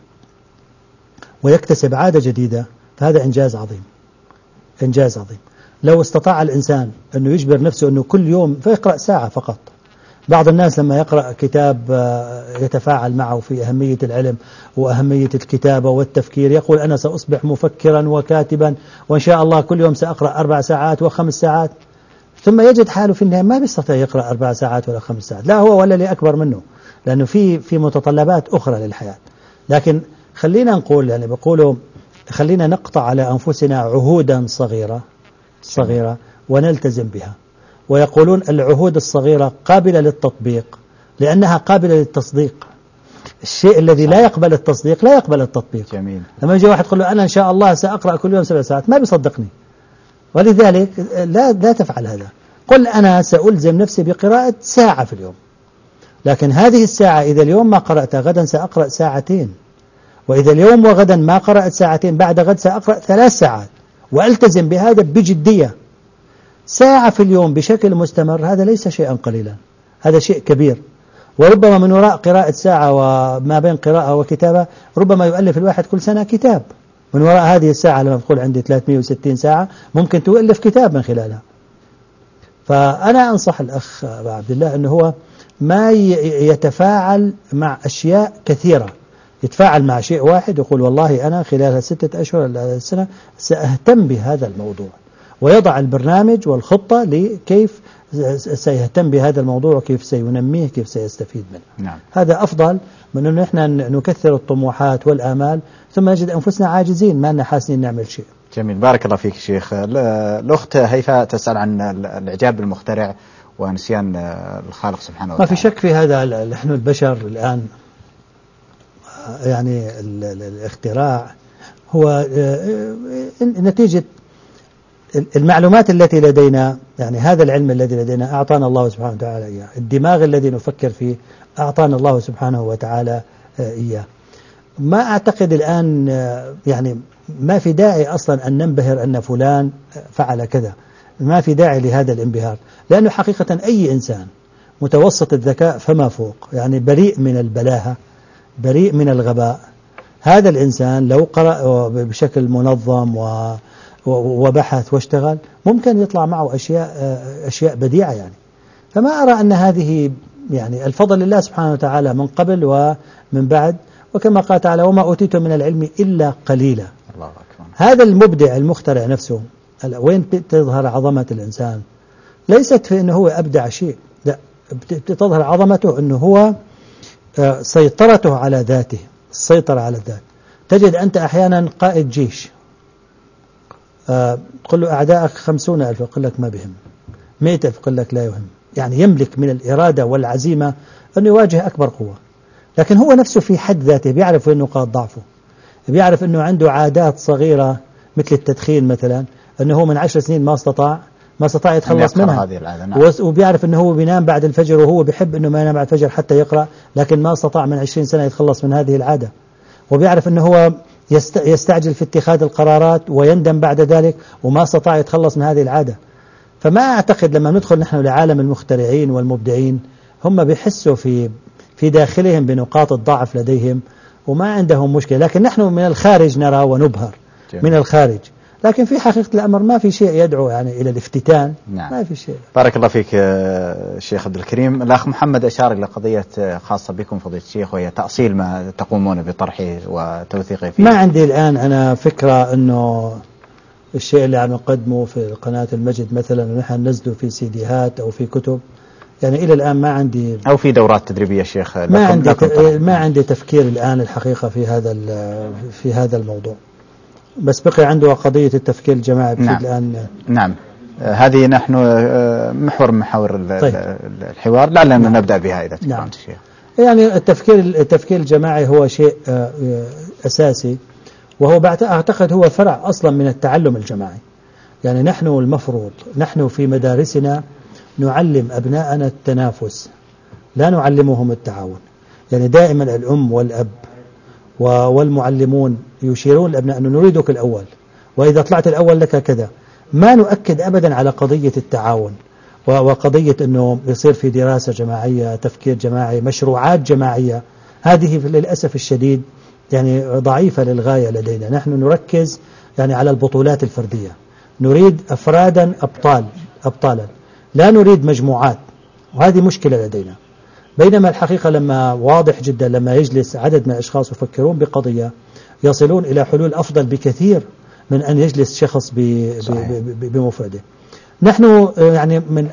ويكتسب عادة جديدة، فهذا إنجاز عظيم. إنجاز عظيم. لو استطاع الإنسان أنه يجبر نفسه أنه كل يوم فيقرأ ساعة فقط. بعض الناس لما يقرأ كتاب يتفاعل معه في أهمية العلم وأهمية الكتابة والتفكير، يقول أنا سأصبح مفكرا وكاتبا وإن شاء الله كل يوم سأقرأ 4 ساعات و5 ساعات، ثم يجد حاله في النهاية ما بيستطيع يقرأ 4 ساعات ولا 5 ساعات، لا هو ولا اللي أكبر منه، لأنه في متطلبات أخرى للحياة. لكن خلينا نقول، يعني بقولوا خلينا نقطع على أنفسنا عهودا صغيرة ونلتزم بها. ويقولون العهود الصغيرة قابلة للتطبيق لأنها قابلة للتصديق. الشيء الذي لا يقبل التصديق لا يقبل التطبيق. جميل. لما يجي واحد يقول له أنا إن شاء الله سأقرأ كل يوم 7 ساعات، ما بيصدقني. ولذلك لا تفعل هذا. قل أنا سألزم نفسي بقراءة ساعة في اليوم، لكن هذه الساعة إذا اليوم ما قرأتها غدا سأقرأ 2 ساعات، وإذا اليوم وغدا ما قرأت 2 ساعات بعد غد سأقرأ 3 ساعات، وألتزم بهذا بجدية. 1 ساعة في اليوم بشكل مستمر هذا ليس شيئا قليلا، هذا شيء كبير. وربما من وراء قراءة ساعة وما بين قراءة وكتابة ربما يؤلف الواحد كل سنة كتاب. من وراء هذه الساعة لما تقول عندي 360 ساعة ممكن تؤلف كتاب من خلالها. فأنا أنصح الأخ عبد الله أنه هو ما يتفاعل مع أشياء كثيرة، يتفاعل مع شيء واحد يقول والله أنا خلال 6 أشهر السنة سأهتم بهذا الموضوع، ويضع البرنامج والخطة لكيف سيهتم بهذا الموضوع وكيف سينميه كيف سيستفيد منه. نعم. هذا أفضل من أن احنا نكثر الطموحات والآمال ثم نجد أنفسنا عاجزين ما لنا حاسين نعمل شيء. جميل، بارك الله فيك شيخ. الأخت هيفاء تسأل عن الإعجاب بالمخترع ونسيان الخالق سبحانه وتعالى. ما في شك في هذا. نحن البشر الآن يعني الاختراع هو نتيجة المعلومات التي لدينا، يعني هذا العلم الذي لدينا أعطانا الله سبحانه وتعالى إياه، الدماغ الذي نفكر فيه أعطانا الله سبحانه وتعالى إياه. ما أعتقد الآن يعني ما في داعي أصلا أن ننبهر أن فلان فعل كذا، ما في داعي لهذا الانبهار، لأنه حقيقة أي إنسان متوسط الذكاء فما فوق، يعني بريء من البلاهة، بريء من الغباء. هذا الإنسان لو قرأ بشكل منظم وبحث واشتغل ممكن يطلع معه أشياء بديعة يعني. فما أرى أن هذه يعني الفضل لله سبحانه وتعالى من قبل ومن بعد، وكما قال تعالى وما أوتيتم من العلم إلا قليلا. الله أكبر. هذا المبدع المخترع نفسه وين تظهر عظمة الإنسان؟ ليست في أنه هو أبدع شيء، لا، تظهر عظمته أنه هو سيطرته على ذاته، السيطرة على الذات. تجد أنت أحيانا قائد جيش تقول له أعدائك 50,000 يقول لك ما بهم، 100,000 يقول لك لا يهم، يعني يملك من الإرادة والعزيمة أن يواجه أكبر قوة، لكن هو نفسه في حد ذاته بيعرف وين نقاط ضعفه، بيعرف أنه عنده عادات صغيرة مثل التدخين مثلا، أنه هو من 10 سنين ما استطاع يتخلص منها، وبيعرف أنه هو بينام بعد الفجر وهو بيحب أنه ما ينام بعد الفجر حتى يقرأ، لكن ما استطاع من 20 سنة يتخلص من هذه العادة. وبيعرف أنه هو يستعجل في اتخاذ القرارات ويندم بعد ذلك وما استطاع يتخلص من هذه العادة. فما أعتقد لما ندخل نحن لعالم المخترعين والمبدعين هم بيحسوا في داخلهم بنقاط الضعف لديهم وما عندهم مشكلة، لكن نحن من الخارج نرى ونبهر من الخارج، لكن في حقيقة الأمر ما في شيء يدعو يعني إلى الافتتان. نعم. ما في شيء. بارك الله فيك شيخ عبد الكريم. الأخ محمد أشار إلى قضية خاصة بكم فضيلة الشيخ، وهي تأصيل ما تقومون بطرحه وتوثيقه فيه. ما عندي الآن أنا فكرة أنه الشيء اللي عم نقدمه في قناة المجد مثلا ونحن ننزله في سيديهات أو في كتب، يعني إلى الآن ما عندي، أو في دورات تدريبية شيخ ما عندي تفكير الآن الحقيقة في هذا الموضوع، بس بقي عنده قضية التفكير الجماعي الآن. نعم، هذه نحن محور الحوار، لعلنا نبدأ بها إذا تكرمت الشيخ. يعني التفكير الجماعي هو شيء أساسي، وهو أعتقد هو فرع أصلا من التعلم الجماعي. يعني نحن المفروض نحن في مدارسنا نعلم أبناءنا التنافس، لا نعلمهم التعاون. يعني دائما الأم والأب والمعلمون يشيرون الأبناء أنه نريدك الأول، وإذا طلعت الأول لك كذا. ما نؤكد أبدا على قضية التعاون وقضية أنه يصير في دراسة جماعية، تفكير جماعي، مشروعات جماعية. هذه للأسف الشديد يعني ضعيفة للغاية لدينا. نحن نركز يعني على البطولات الفردية، نريد أفرادا أبطالا، لا نريد مجموعات، وهذه مشكلة لدينا. بينما الحقيقة لما واضح جدا لما يجلس عدد من الأشخاص يفكرون بقضية يصلون إلى حلول أفضل بكثير من أن يجلس شخص بمفرده. نحن يعني من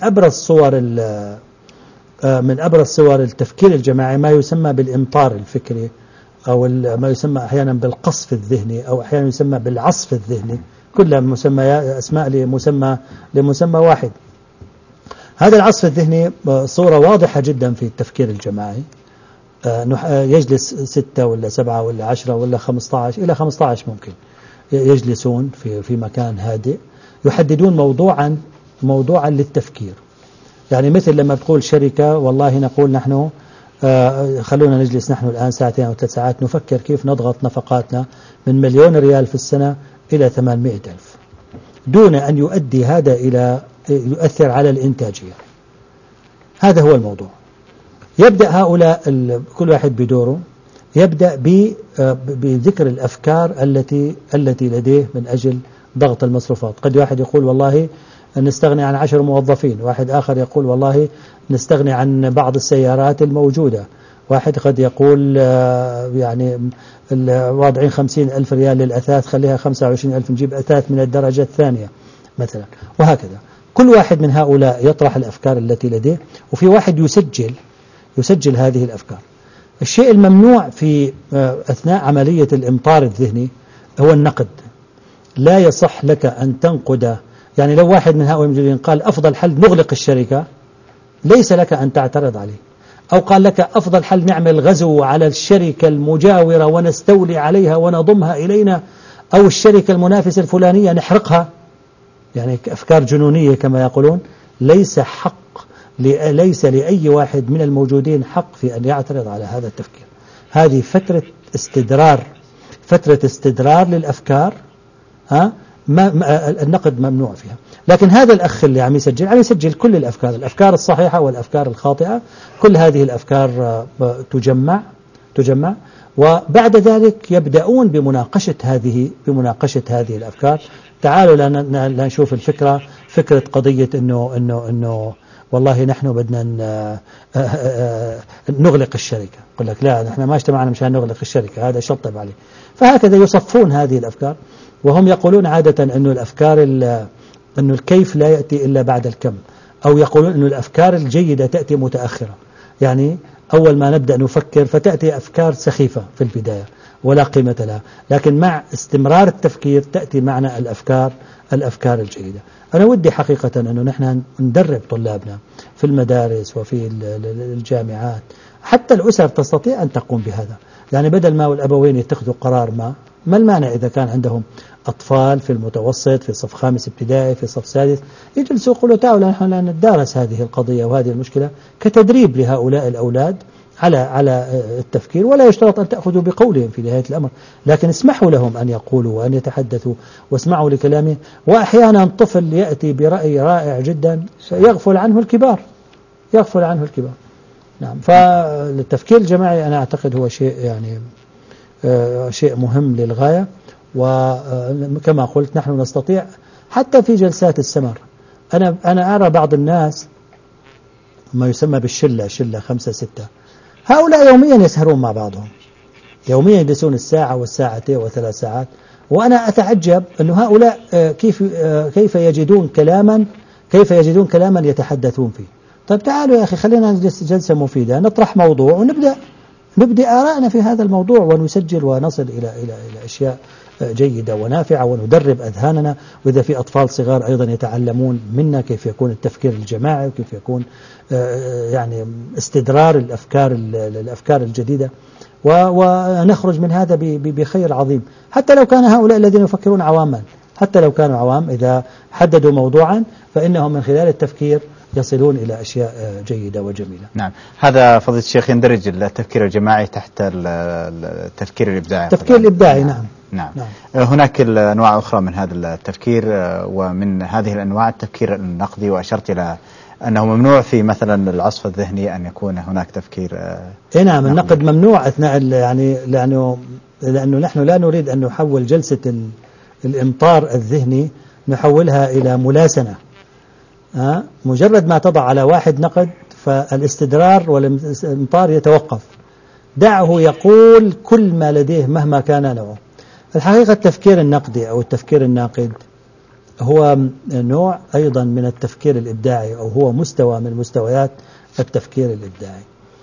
أبرز صور التفكير الجماعي ما يسمى بالإمطار الفكري، أو ما يسمى أحيانا بالقصف الذهني، أو أحيانا يسمى بالعصف الذهني، كلها أسماء لمسمى واحد. هذا العصف الذهني صورة واضحة جدا في التفكير الجماعي. يجلس 6 ولا 7 ولا 10 ولا 15 إلى 15 ممكن يجلسون في مكان هادئ، يحددون موضوعا للتفكير. يعني مثل لما بتقول شركة والله نقول نحن خلونا نجلس نحن الآن 2 أو 3 ساعات نفكر كيف نضغط نفقاتنا من 1,000,000 ريال في السنة إلى 800,000، دون أن يؤدي هذا إلى يؤثر على الإنتاجية. هذا هو الموضوع. يبدأ هؤلاء كل واحد بدوره، يبدأ بذكر الأفكار التي لديه من أجل ضغط المصروفات. قد واحد يقول والله نستغني عن 10 موظفين، واحد آخر يقول والله نستغني عن بعض السيارات الموجودة، واحد قد يقول يعني واضعين 50,000 ريال للأثاث خليها 25,000 نجيب أثاث من الدرجة الثانية مثلا، وهكذا. كل واحد من هؤلاء يطرح الأفكار التي لديه، وفي واحد يسجل هذه الأفكار. الشيء الممنوع في أثناء عملية الإمطار الذهني هو النقد. لا يصح لك أن تنقد. يعني لو واحد من هؤلاء الموجودين قال أفضل حل نغلق الشركة، ليس لك أن تعترض عليه. أو قال لك أفضل حل نعمل غزو على الشركة المجاورة ونستولي عليها ونضمها إلينا، أو الشركة المنافسة الفلانية نحرقها، يعني أفكار جنونية كما يقولون. ليس لأي واحد من الموجودين حق في أن يعترض على هذا التفكير. هذه فترة استدرار للأفكار. النقد ممنوع فيها. لكن هذا الأخ اللي عم يسجل كل الأفكار الصحيحة والأفكار الخاطئة، كل هذه الأفكار تجمع، وبعد ذلك يبدأون بمناقشة هذه الأفكار. تعالوا لا نشوف فكرة قضية إنه والله نحن بدنا نغلق الشركة. يقول لك لا، نحن ما اجتمعنا مشان نغلق الشركة، هذا شطب عليه. فهكذا يصفون هذه الأفكار، وهم يقولون عادة أنه الكيف لا يأتي إلا بعد الكم، أو يقولون أنه الأفكار الجيدة تأتي متأخرة. يعني أول ما نبدأ نفكر فتأتي أفكار سخيفة في البداية ولا قيمة لها، لكن مع استمرار التفكير تأتي معنا الأفكار الجيدة. أنا ودي حقيقة أنه نحن ندرب طلابنا في المدارس وفي الجامعات، حتى الأسر تستطيع أن تقوم بهذا. يعني بدل ما الأبوين يتخذوا قرار ما المانع إذا كان عندهم أطفال في المتوسط، في صف 5 ابتدائي، في صف 6، يجلسوا يقولوا تعالوا نحن نتدارس هذه القضية وهذه المشكلة كتدريب لهؤلاء الأولاد على التفكير، ولا يشترط أن تأخذوا بقولهم في نهاية الأمر، لكن اسمحوا لهم أن يقولوا وأن يتحدثوا واسمعوا لكلامه. وأحيانا طفل يأتي برأي رائع جدا يغفل عنه الكبار، نعم. فالتفكير الجماعي أنا أعتقد هو شيء يعني شيء مهم للغاية. وكما قلت نحن نستطيع حتى في جلسات السمر. أنا أرى بعض الناس ما يسمى بالشلة 5 6، هؤلاء يوميا يسهرون مع بعضهم، يوميا يجلسون الساعة والساعتين و3 ساعات، وأنا أتعجب أن هؤلاء كيف يجدون كلاما يتحدثون فيه. طيب تعالوا يا أخي خلينا نجلس جلسة مفيدة، نطرح موضوع ونبدأ آراءنا في هذا الموضوع، ونسجل ونصل إلى أشياء جيدة ونافعة، وندرب أذهاننا. وإذا في أطفال صغار أيضا يتعلمون منا كيف يكون التفكير الجماعي، وكيف يكون يعني استدرار الأفكار الجديدة، ونخرج من هذا بخير عظيم. حتى لو كان هؤلاء الذين يفكرون عواما، حتى لو كانوا عوام، إذا حددوا موضوعا فإنهم من خلال التفكير يصلون إلى أشياء جيدة وجميلة. نعم، هذا فضيلة الشيخ يندرج التفكير الجماعي تحت التفكير الإبداعي. التفكير الإبداعي نعم. هناك أنواع أخرى من هذا التفكير، ومن هذه الأنواع التفكير النقدي، وأشرت إلى أنه ممنوع في مثلا العصف الذهني أن يكون هناك تفكير نعم. النقد ممنوع أثناء يعني لأنه نحن لا نريد أن نحول جلسة الإمطار الذهني نحولها إلى ملاسنة. مجرد ما تضع على واحد نقد فالاستدرار والإمطار يتوقف، دعه يقول كل ما لديه مهما كان نوعه. الحقيقة التفكير النقدي أو التفكير الناقد هو نوع أيضا من التفكير الإبداعي، أو هو مستوى من مستويات التفكير الإبداعي.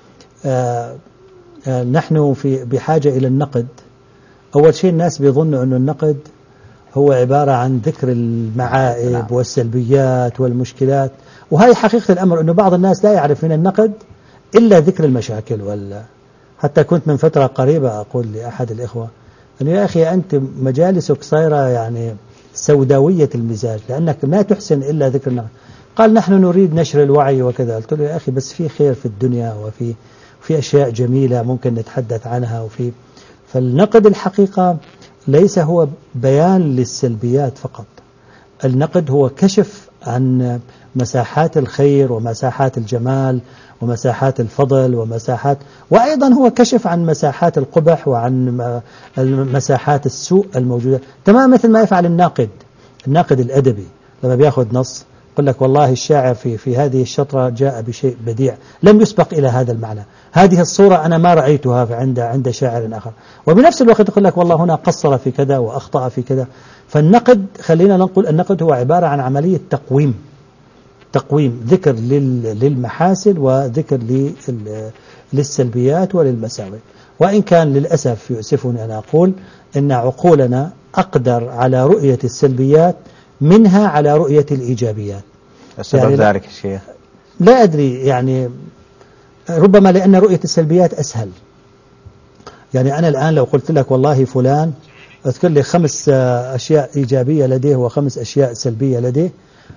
نحن بحاجة إلى النقد. أول شيء الناس بيظنوا أن النقد هو عبارة عن ذكر المعائب والسلبيات والمشكلات، وهي حقيقة الأمر أنه بعض الناس لا يعرف من النقد إلا ذكر المشاكل. حتى كنت من فترة قريبة أقول لأحد الإخوة أنه يا أخي أنت مجالسك صايرة يعني سوداوية المزاج، لأنك ما تحسن إلا ذكر النقد. قال نحن نريد نشر الوعي وكذا. قلت له يا أخي بس في خير في الدنيا، وفي أشياء جميلة ممكن نتحدث عنها. فالنقد الحقيقة ليس هو بيان للسلبيات فقط، النقد هو كشف عن مساحات الخير ومساحات الجمال ومساحات الفضل وأيضا هو كشف عن مساحات القبح وعن مساحات السوء الموجودة، تمام مثل ما يفعل الناقد الأدبي لما بياخذ نص يقول لك والله الشاعر في هذه الشطرة جاء بشيء بديع لم يسبق إلى هذا المعنى، هذه الصورة أنا ما رأيتها عند شاعر آخر، وبنفس الوقت يقول لك والله هنا قصر في كذا وأخطأ في كذا. فالنقد خلينا نقول النقد هو عبارة عن عملية تقويم ذكر للمحاسن وذكر للسلبيات وللمساوئ. وإن كان للأسف يؤسفني أن أقول إن عقولنا أقدر على رؤية السلبيات منها على رؤية الإيجابيات. السبب يعني ذلك الشيء لا أدري، يعني ربما لأن رؤية السلبيات أسهل. يعني أنا الآن لو قلت لك والله فلان أذكر لي 5 أشياء إيجابية لديه و5 أشياء سلبية لديه،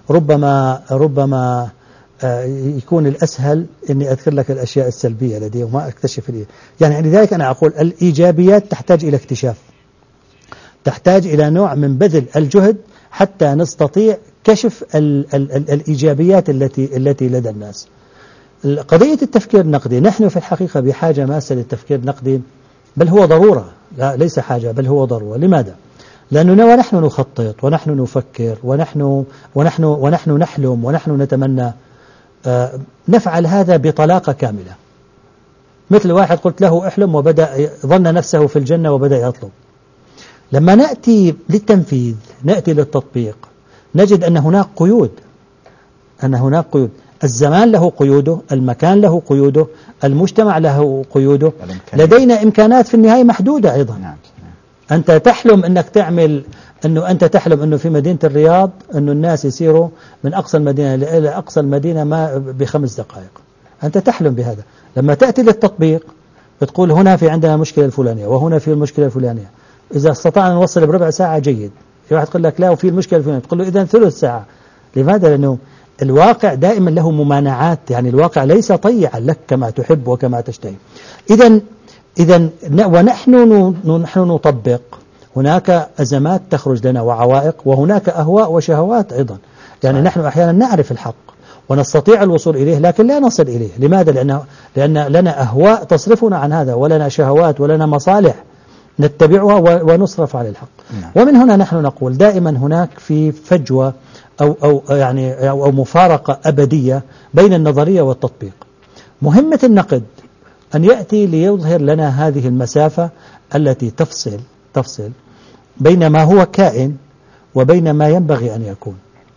ربما يكون الأسهل أني أذكر لك الأشياء السلبية لديه وما أكتشف يعني لذلك أنا أقول الإيجابيات تحتاج إلى اكتشاف، تحتاج إلى نوع من بذل الجهد حتى نستطيع كشف الإيجابيات التي لدى الناس. قضية التفكير النقدي نحن في الحقيقة بحاجة ماسة للتفكير النقدي، بل هو ضرورة، لا ليس حاجة بل هو ضرورة. لماذا؟ لأننا ونحن نخطط ونحن نفكر ونحن نحلم ونحن نتمنى نفعل هذا بطلاقة كاملة. مثل واحد قلت له احلم وبدأ ظن نفسه في الجنة وبدأ يطلب. لما نأتي للتنفيذ نأتي للتطبيق نجد أن هناك قيود، الزمان له قيوده، المكان له قيوده، المجتمع له قيوده، لدينا إمكانات في النهاية محدودة أيضا. أنت تحلم أنه في مدينة الرياض أنه الناس يسيروا من أقصى المدينة إلى أقصى المدينة ما ب5 دقائق، أنت تحلم بهذا. لما تأتي للتطبيق بتقول هنا في عندنا مشكلة الفلانية وهنا في المشكلة الفلانية، إذا استطعنا نوصل بربع ساعة جيد. في واحد يقول لك لا وفي المشكلة الفلانية، تقول له إذن 3 ساعة. لماذا؟ لأنه الواقع دائما له ممانعات، يعني الواقع ليس طيعا لك كما تحب وكما تشتهي. إذا ونحن نطبق، هناك أزمات تخرج لنا وعوائق، وهناك أهواء وشهوات أيضا. يعني نحن أحيانا نعرف الحق ونستطيع الوصول إليه لكن لا نصل إليه. لماذا؟ لأن لنا أهواء تصرفنا عن هذا، ولنا شهوات ولنا مصالح نتبعها ونصرف على الحق. ومن هنا نحن نقول دائما هناك في فجوة أو مفارقة أبدية بين النظرية والتطبيق. مهمة النقد أن يأتي ليظهر لنا هذه المسافة التي تفصل بين ما هو كائن وبين ما ينبغي أن يكون،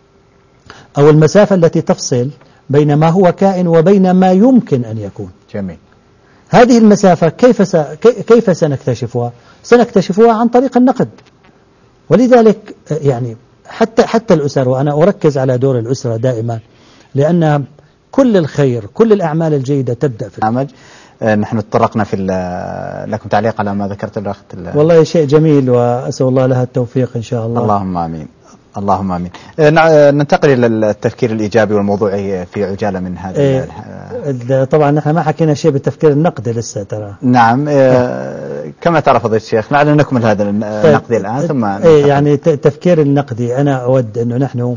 أو المسافة التي تفصل بين ما هو كائن وبين ما يمكن أن يكون. جميل. هذه المسافة كيف سنكتشفها؟ سنكتشفها عن طريق النقد. ولذلك يعني حتى الأسر، وأنا أركز على دور الأسرة دائما، لأن كل الخير كل الأعمال الجيدة تبدأ في البرنامج. نحن تطرقنا لكم تعليق على ما ذكرت الأخت. والله شيء جميل، وأسأل الله لها التوفيق إن شاء الله. اللهم آمين. اللهم آمين. ننتقل إلى التفكير الإيجابي والموضوعي في عجالة من هذه. طبعا نحن ما حكينا شيء بالتفكير النقدي لسه ترى. نعم. كما تعرف فضيلة الشيخ، لعلنا نكمل هذا النقدي الآن ثم يعني التفكير النقدي، أنا أود أنه نحن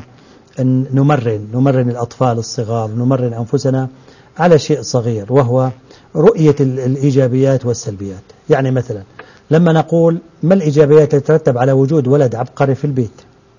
نمرن الأطفال الصغار، نمرن أنفسنا على شيء صغير، وهو رؤية الإيجابيات والسلبيات. يعني مثلا لما نقول ما الإيجابيات التي تترتب على وجود ولد عبقري في البيت؟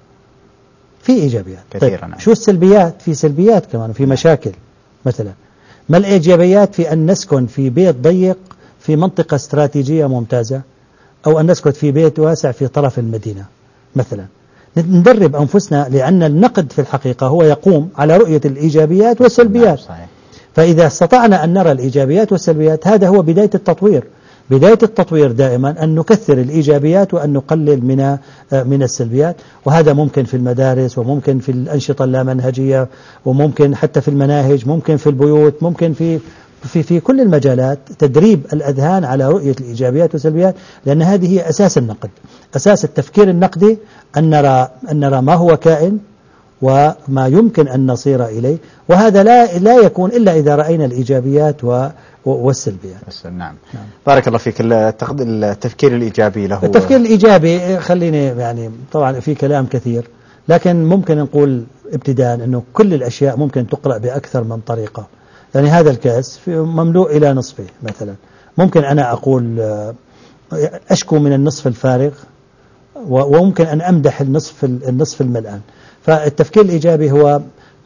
في إيجابيات كثيرة. طيب شو السلبيات؟ في سلبيات كمان، في مشاكل. مثلا ما الإيجابيات في أن نسكن في بيت ضيق في منطقة استراتيجية ممتازة، أو أن نسكن في بيت واسع في طرف المدينة مثلا؟ ندرب أنفسنا، لأن النقد في الحقيقة هو يقوم على رؤية الإيجابيات والسلبيات. فإذا استطعنا أن نرى الإيجابيات والسلبيات، هذا هو بداية التطوير. بداية التطوير دائما أن نكثر الإيجابيات وأن نقلل من السلبيات. وهذا ممكن في المدارس، وممكن في الأنشطة اللامنهجية، وممكن حتى في المناهج، ممكن في البيوت، ممكن في كل المجالات، تدريب الأذهان على رؤية الإيجابيات والسلبيات، لأن هذه هي أساس النقد. أساس التفكير النقدي أن نرى ما هو كائن وما يمكن أن نصير إليه، وهذا لا يكون إلا إذا رأينا الإيجابيات والسلبيات. نعم. بارك الله فيك. التفكير الإيجابي له، التفكير الإيجابي خليني يعني طبعا في كلام كثير، لكن ممكن نقول ابتداء أنه كل الأشياء ممكن تقرأ بأكثر من طريقة. يعني هذا الكأس مملوء إلى نصفه مثلا، ممكن أنا أقول أشكو من النصف الفارغ، وممكن أن أمدح النصف الملآن. فالتفكير الإيجابي هو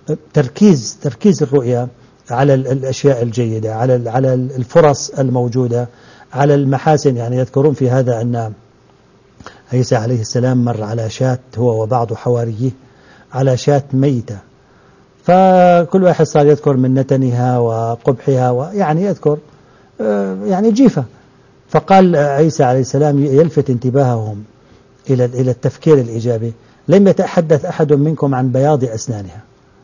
تركيز الرؤية على الأشياء الجيدة، على الفرص الموجودة، على المحاسن. يعني يذكرون في هذا أن عيسى عليه السلام مر على شاة هو وبعض حواريه، على شاة ميتة، فكل واحد صار يذكر من نتنها وقبحها، ويعني يذكر يعني جيفة. فقال عيسى عليه السلام يلفت انتباههم إلى التفكير الإيجابي: لم يتحدث أحد منكم عن بياض أسنانها،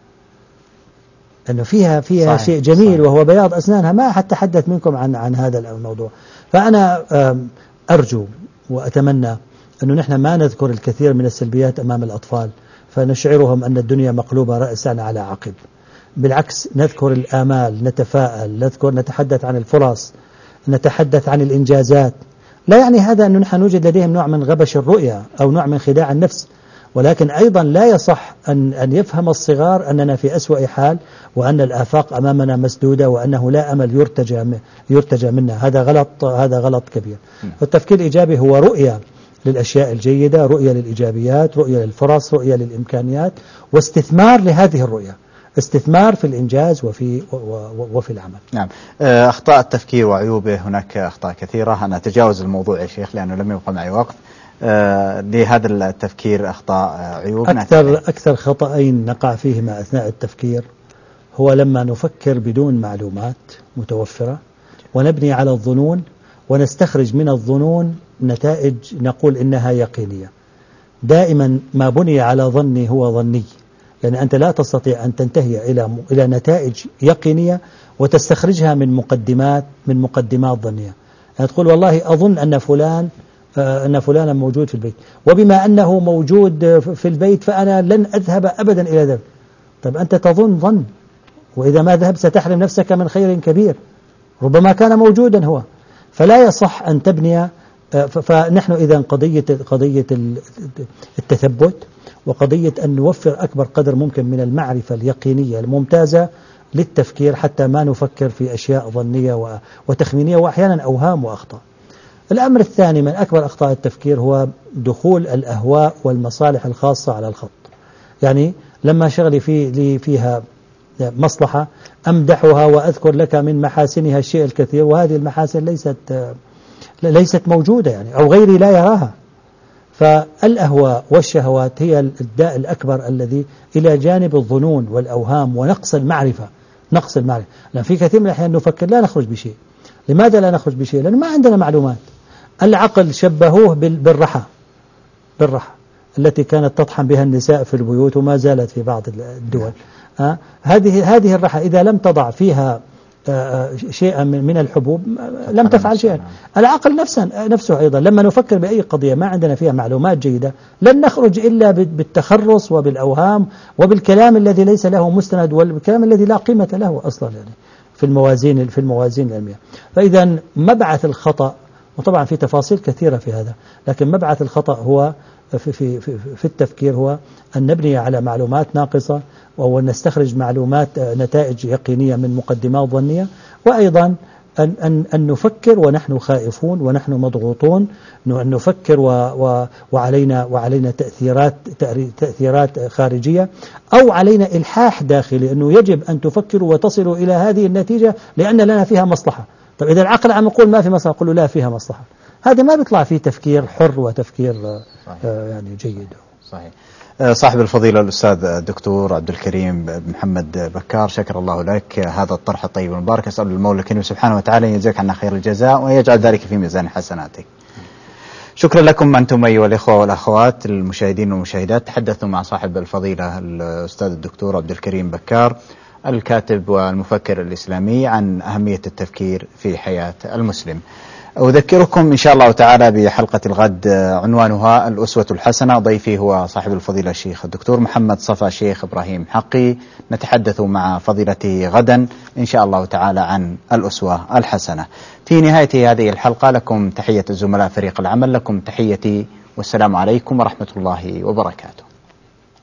أنه فيها صحيح شيء جميل صحيح. وهو بياض أسنانها، ما حتى حدث منكم عن هذا الموضوع. فأنا أرجو وأتمنى أنه نحن ما نذكر الكثير من السلبيات أمام الأطفال فنشعرهم أن الدنيا مقلوبة رأسا على عقب. بالعكس، نذكر الآمال، نتفائل، نتحدث عن الفرص، نتحدث عن الإنجازات. لا يعني هذا أنه نحن نوجد لديهم نوع من غبش الرؤية أو نوع من خداع النفس، ولكن أيضا لا يصح أن يفهم الصغار أننا في أسوأ حال، وأن الآفاق أمامنا مسدودة، وأنه لا أمل يرتجى منا. هذا غلط كبير. التفكير الإيجابي هو رؤية للأشياء الجيدة، رؤية للإيجابيات، رؤية للفرص، رؤية للإمكانيات، واستثمار لهذه الرؤية، استثمار في الإنجاز وفي العمل. نعم. أخطاء التفكير وعيوبه، هناك أخطاء كثيرة. أنا أتجاوز الموضوع يا شيخ لأنه لم يبقى معي وقت. لهذا التفكير أخطاء، عيوب. أكثر خطأين نقع فيهما أثناء التفكير هو لما نفكر بدون معلومات متوفرة، ونبني على الظنون، ونستخرج من الظنون نتائج نقول إنها يقينية. دائما ما بني على ظني هو ظني، يعني أنت لا تستطيع أن تنتهي إلى نتائج يقينية وتستخرجها من مقدمات ظنية. يعني تقول والله أظن أن فلانا موجود في البيت، وبما أنه موجود في البيت فأنا لن أذهب أبدا إلى ذلك. طيب أنت تظن ظن، وإذا ما ذهبت ستحرم نفسك من خير كبير ربما كان موجودا هو. فلا يصح أن تبني. فنحن إذا قضية التثبت وقضية أن نوفر أكبر قدر ممكن من المعرفة اليقينية الممتازة للتفكير حتى ما نفكر في أشياء ظنية وتخمينية وأحيانا أوهام وأخطاء. الأمر الثاني من أكبر أخطاء التفكير هو دخول الأهواء والمصالح الخاصة على الخط. يعني لما شغلي لي فيها مصلحة أمدحها وأذكر لك من محاسنها الشيء الكثير، وهذه المحاسن ليست موجودة يعني، أو غيري لا يراها. فالأهواء والشهوات هي الداء الأكبر الذي إلى جانب الظنون والأوهام ونقص المعرفة. لأن في كثير من الأحيان نفكر لا نخرج بشيء. لماذا لا نخرج بشيء؟ لأنه ما عندنا معلومات. العقل شبهوه بالرحى التي كانت تطحن بها النساء في البيوت وما زالت في بعض الدول. هذه الرحى إذا لم تضع فيها شيئا من الحبوب لم تفعل شيئا. العقل نفسه أيضا لما نفكر بأي قضية ما عندنا فيها معلومات جيدة لن نخرج إلا بالتخرص وبالأوهام وبالكلام الذي ليس له مستند والكلام الذي لا قيمة له أصلا يعني في الموازين العلمية. فإذا مبعث الخطأ، وطبعا في تفاصيل كثيرة في هذا، لكن مبعث الخطأ هو في التفكير هو أن نبني على معلومات ناقصة ونستخرج نتائج يقينية من مقدمات ظنية، وأيضا أن نفكر ونحن خائفون ونحن مضغوطون، أن نفكر وعلينا تأثيرات خارجية أو علينا إلحاح داخلي أنه يجب أن تفكروا وتصلوا إلى هذه النتيجة لأن لنا فيها مصلحة. طب إذا العقل عم يقول ما في مصلحة قل له لا فيها مصلحة، هذا ما بيطلع فيه تفكير حر وتفكير يعني جيد. صحيح. صاحب الفضيلة الأستاذ الدكتور عبد الكريم محمد بكار، شكر الله لك هذا الطرح الطيب المبارك. أسأل المولى الكريم سبحانه وتعالى أن يجزاك عنا خير الجزاء ويجعل ذلك في ميزان حسناتك. شكرا لكم أنتم أيها الإخوة والأخوات المشاهدين والمشاهدات. تحدثوا مع صاحب الفضيلة الأستاذ الدكتور عبد الكريم بكار الكاتب والمفكر الإسلامي عن أهمية التفكير في حياة المسلم. أذكركم إن شاء الله تعالى بحلقة الغد عنوانها الأسوة الحسنة. ضيفي هو صاحب الفضيلة الشيخ الدكتور محمد صفا شيخ إبراهيم حقي. نتحدث مع فضيلته غدا إن شاء الله تعالى عن الأسوة الحسنة. في نهاية هذه الحلقة لكم تحية الزملاء فريق العمل، لكم تحيتي والسلام عليكم ورحمة الله وبركاته.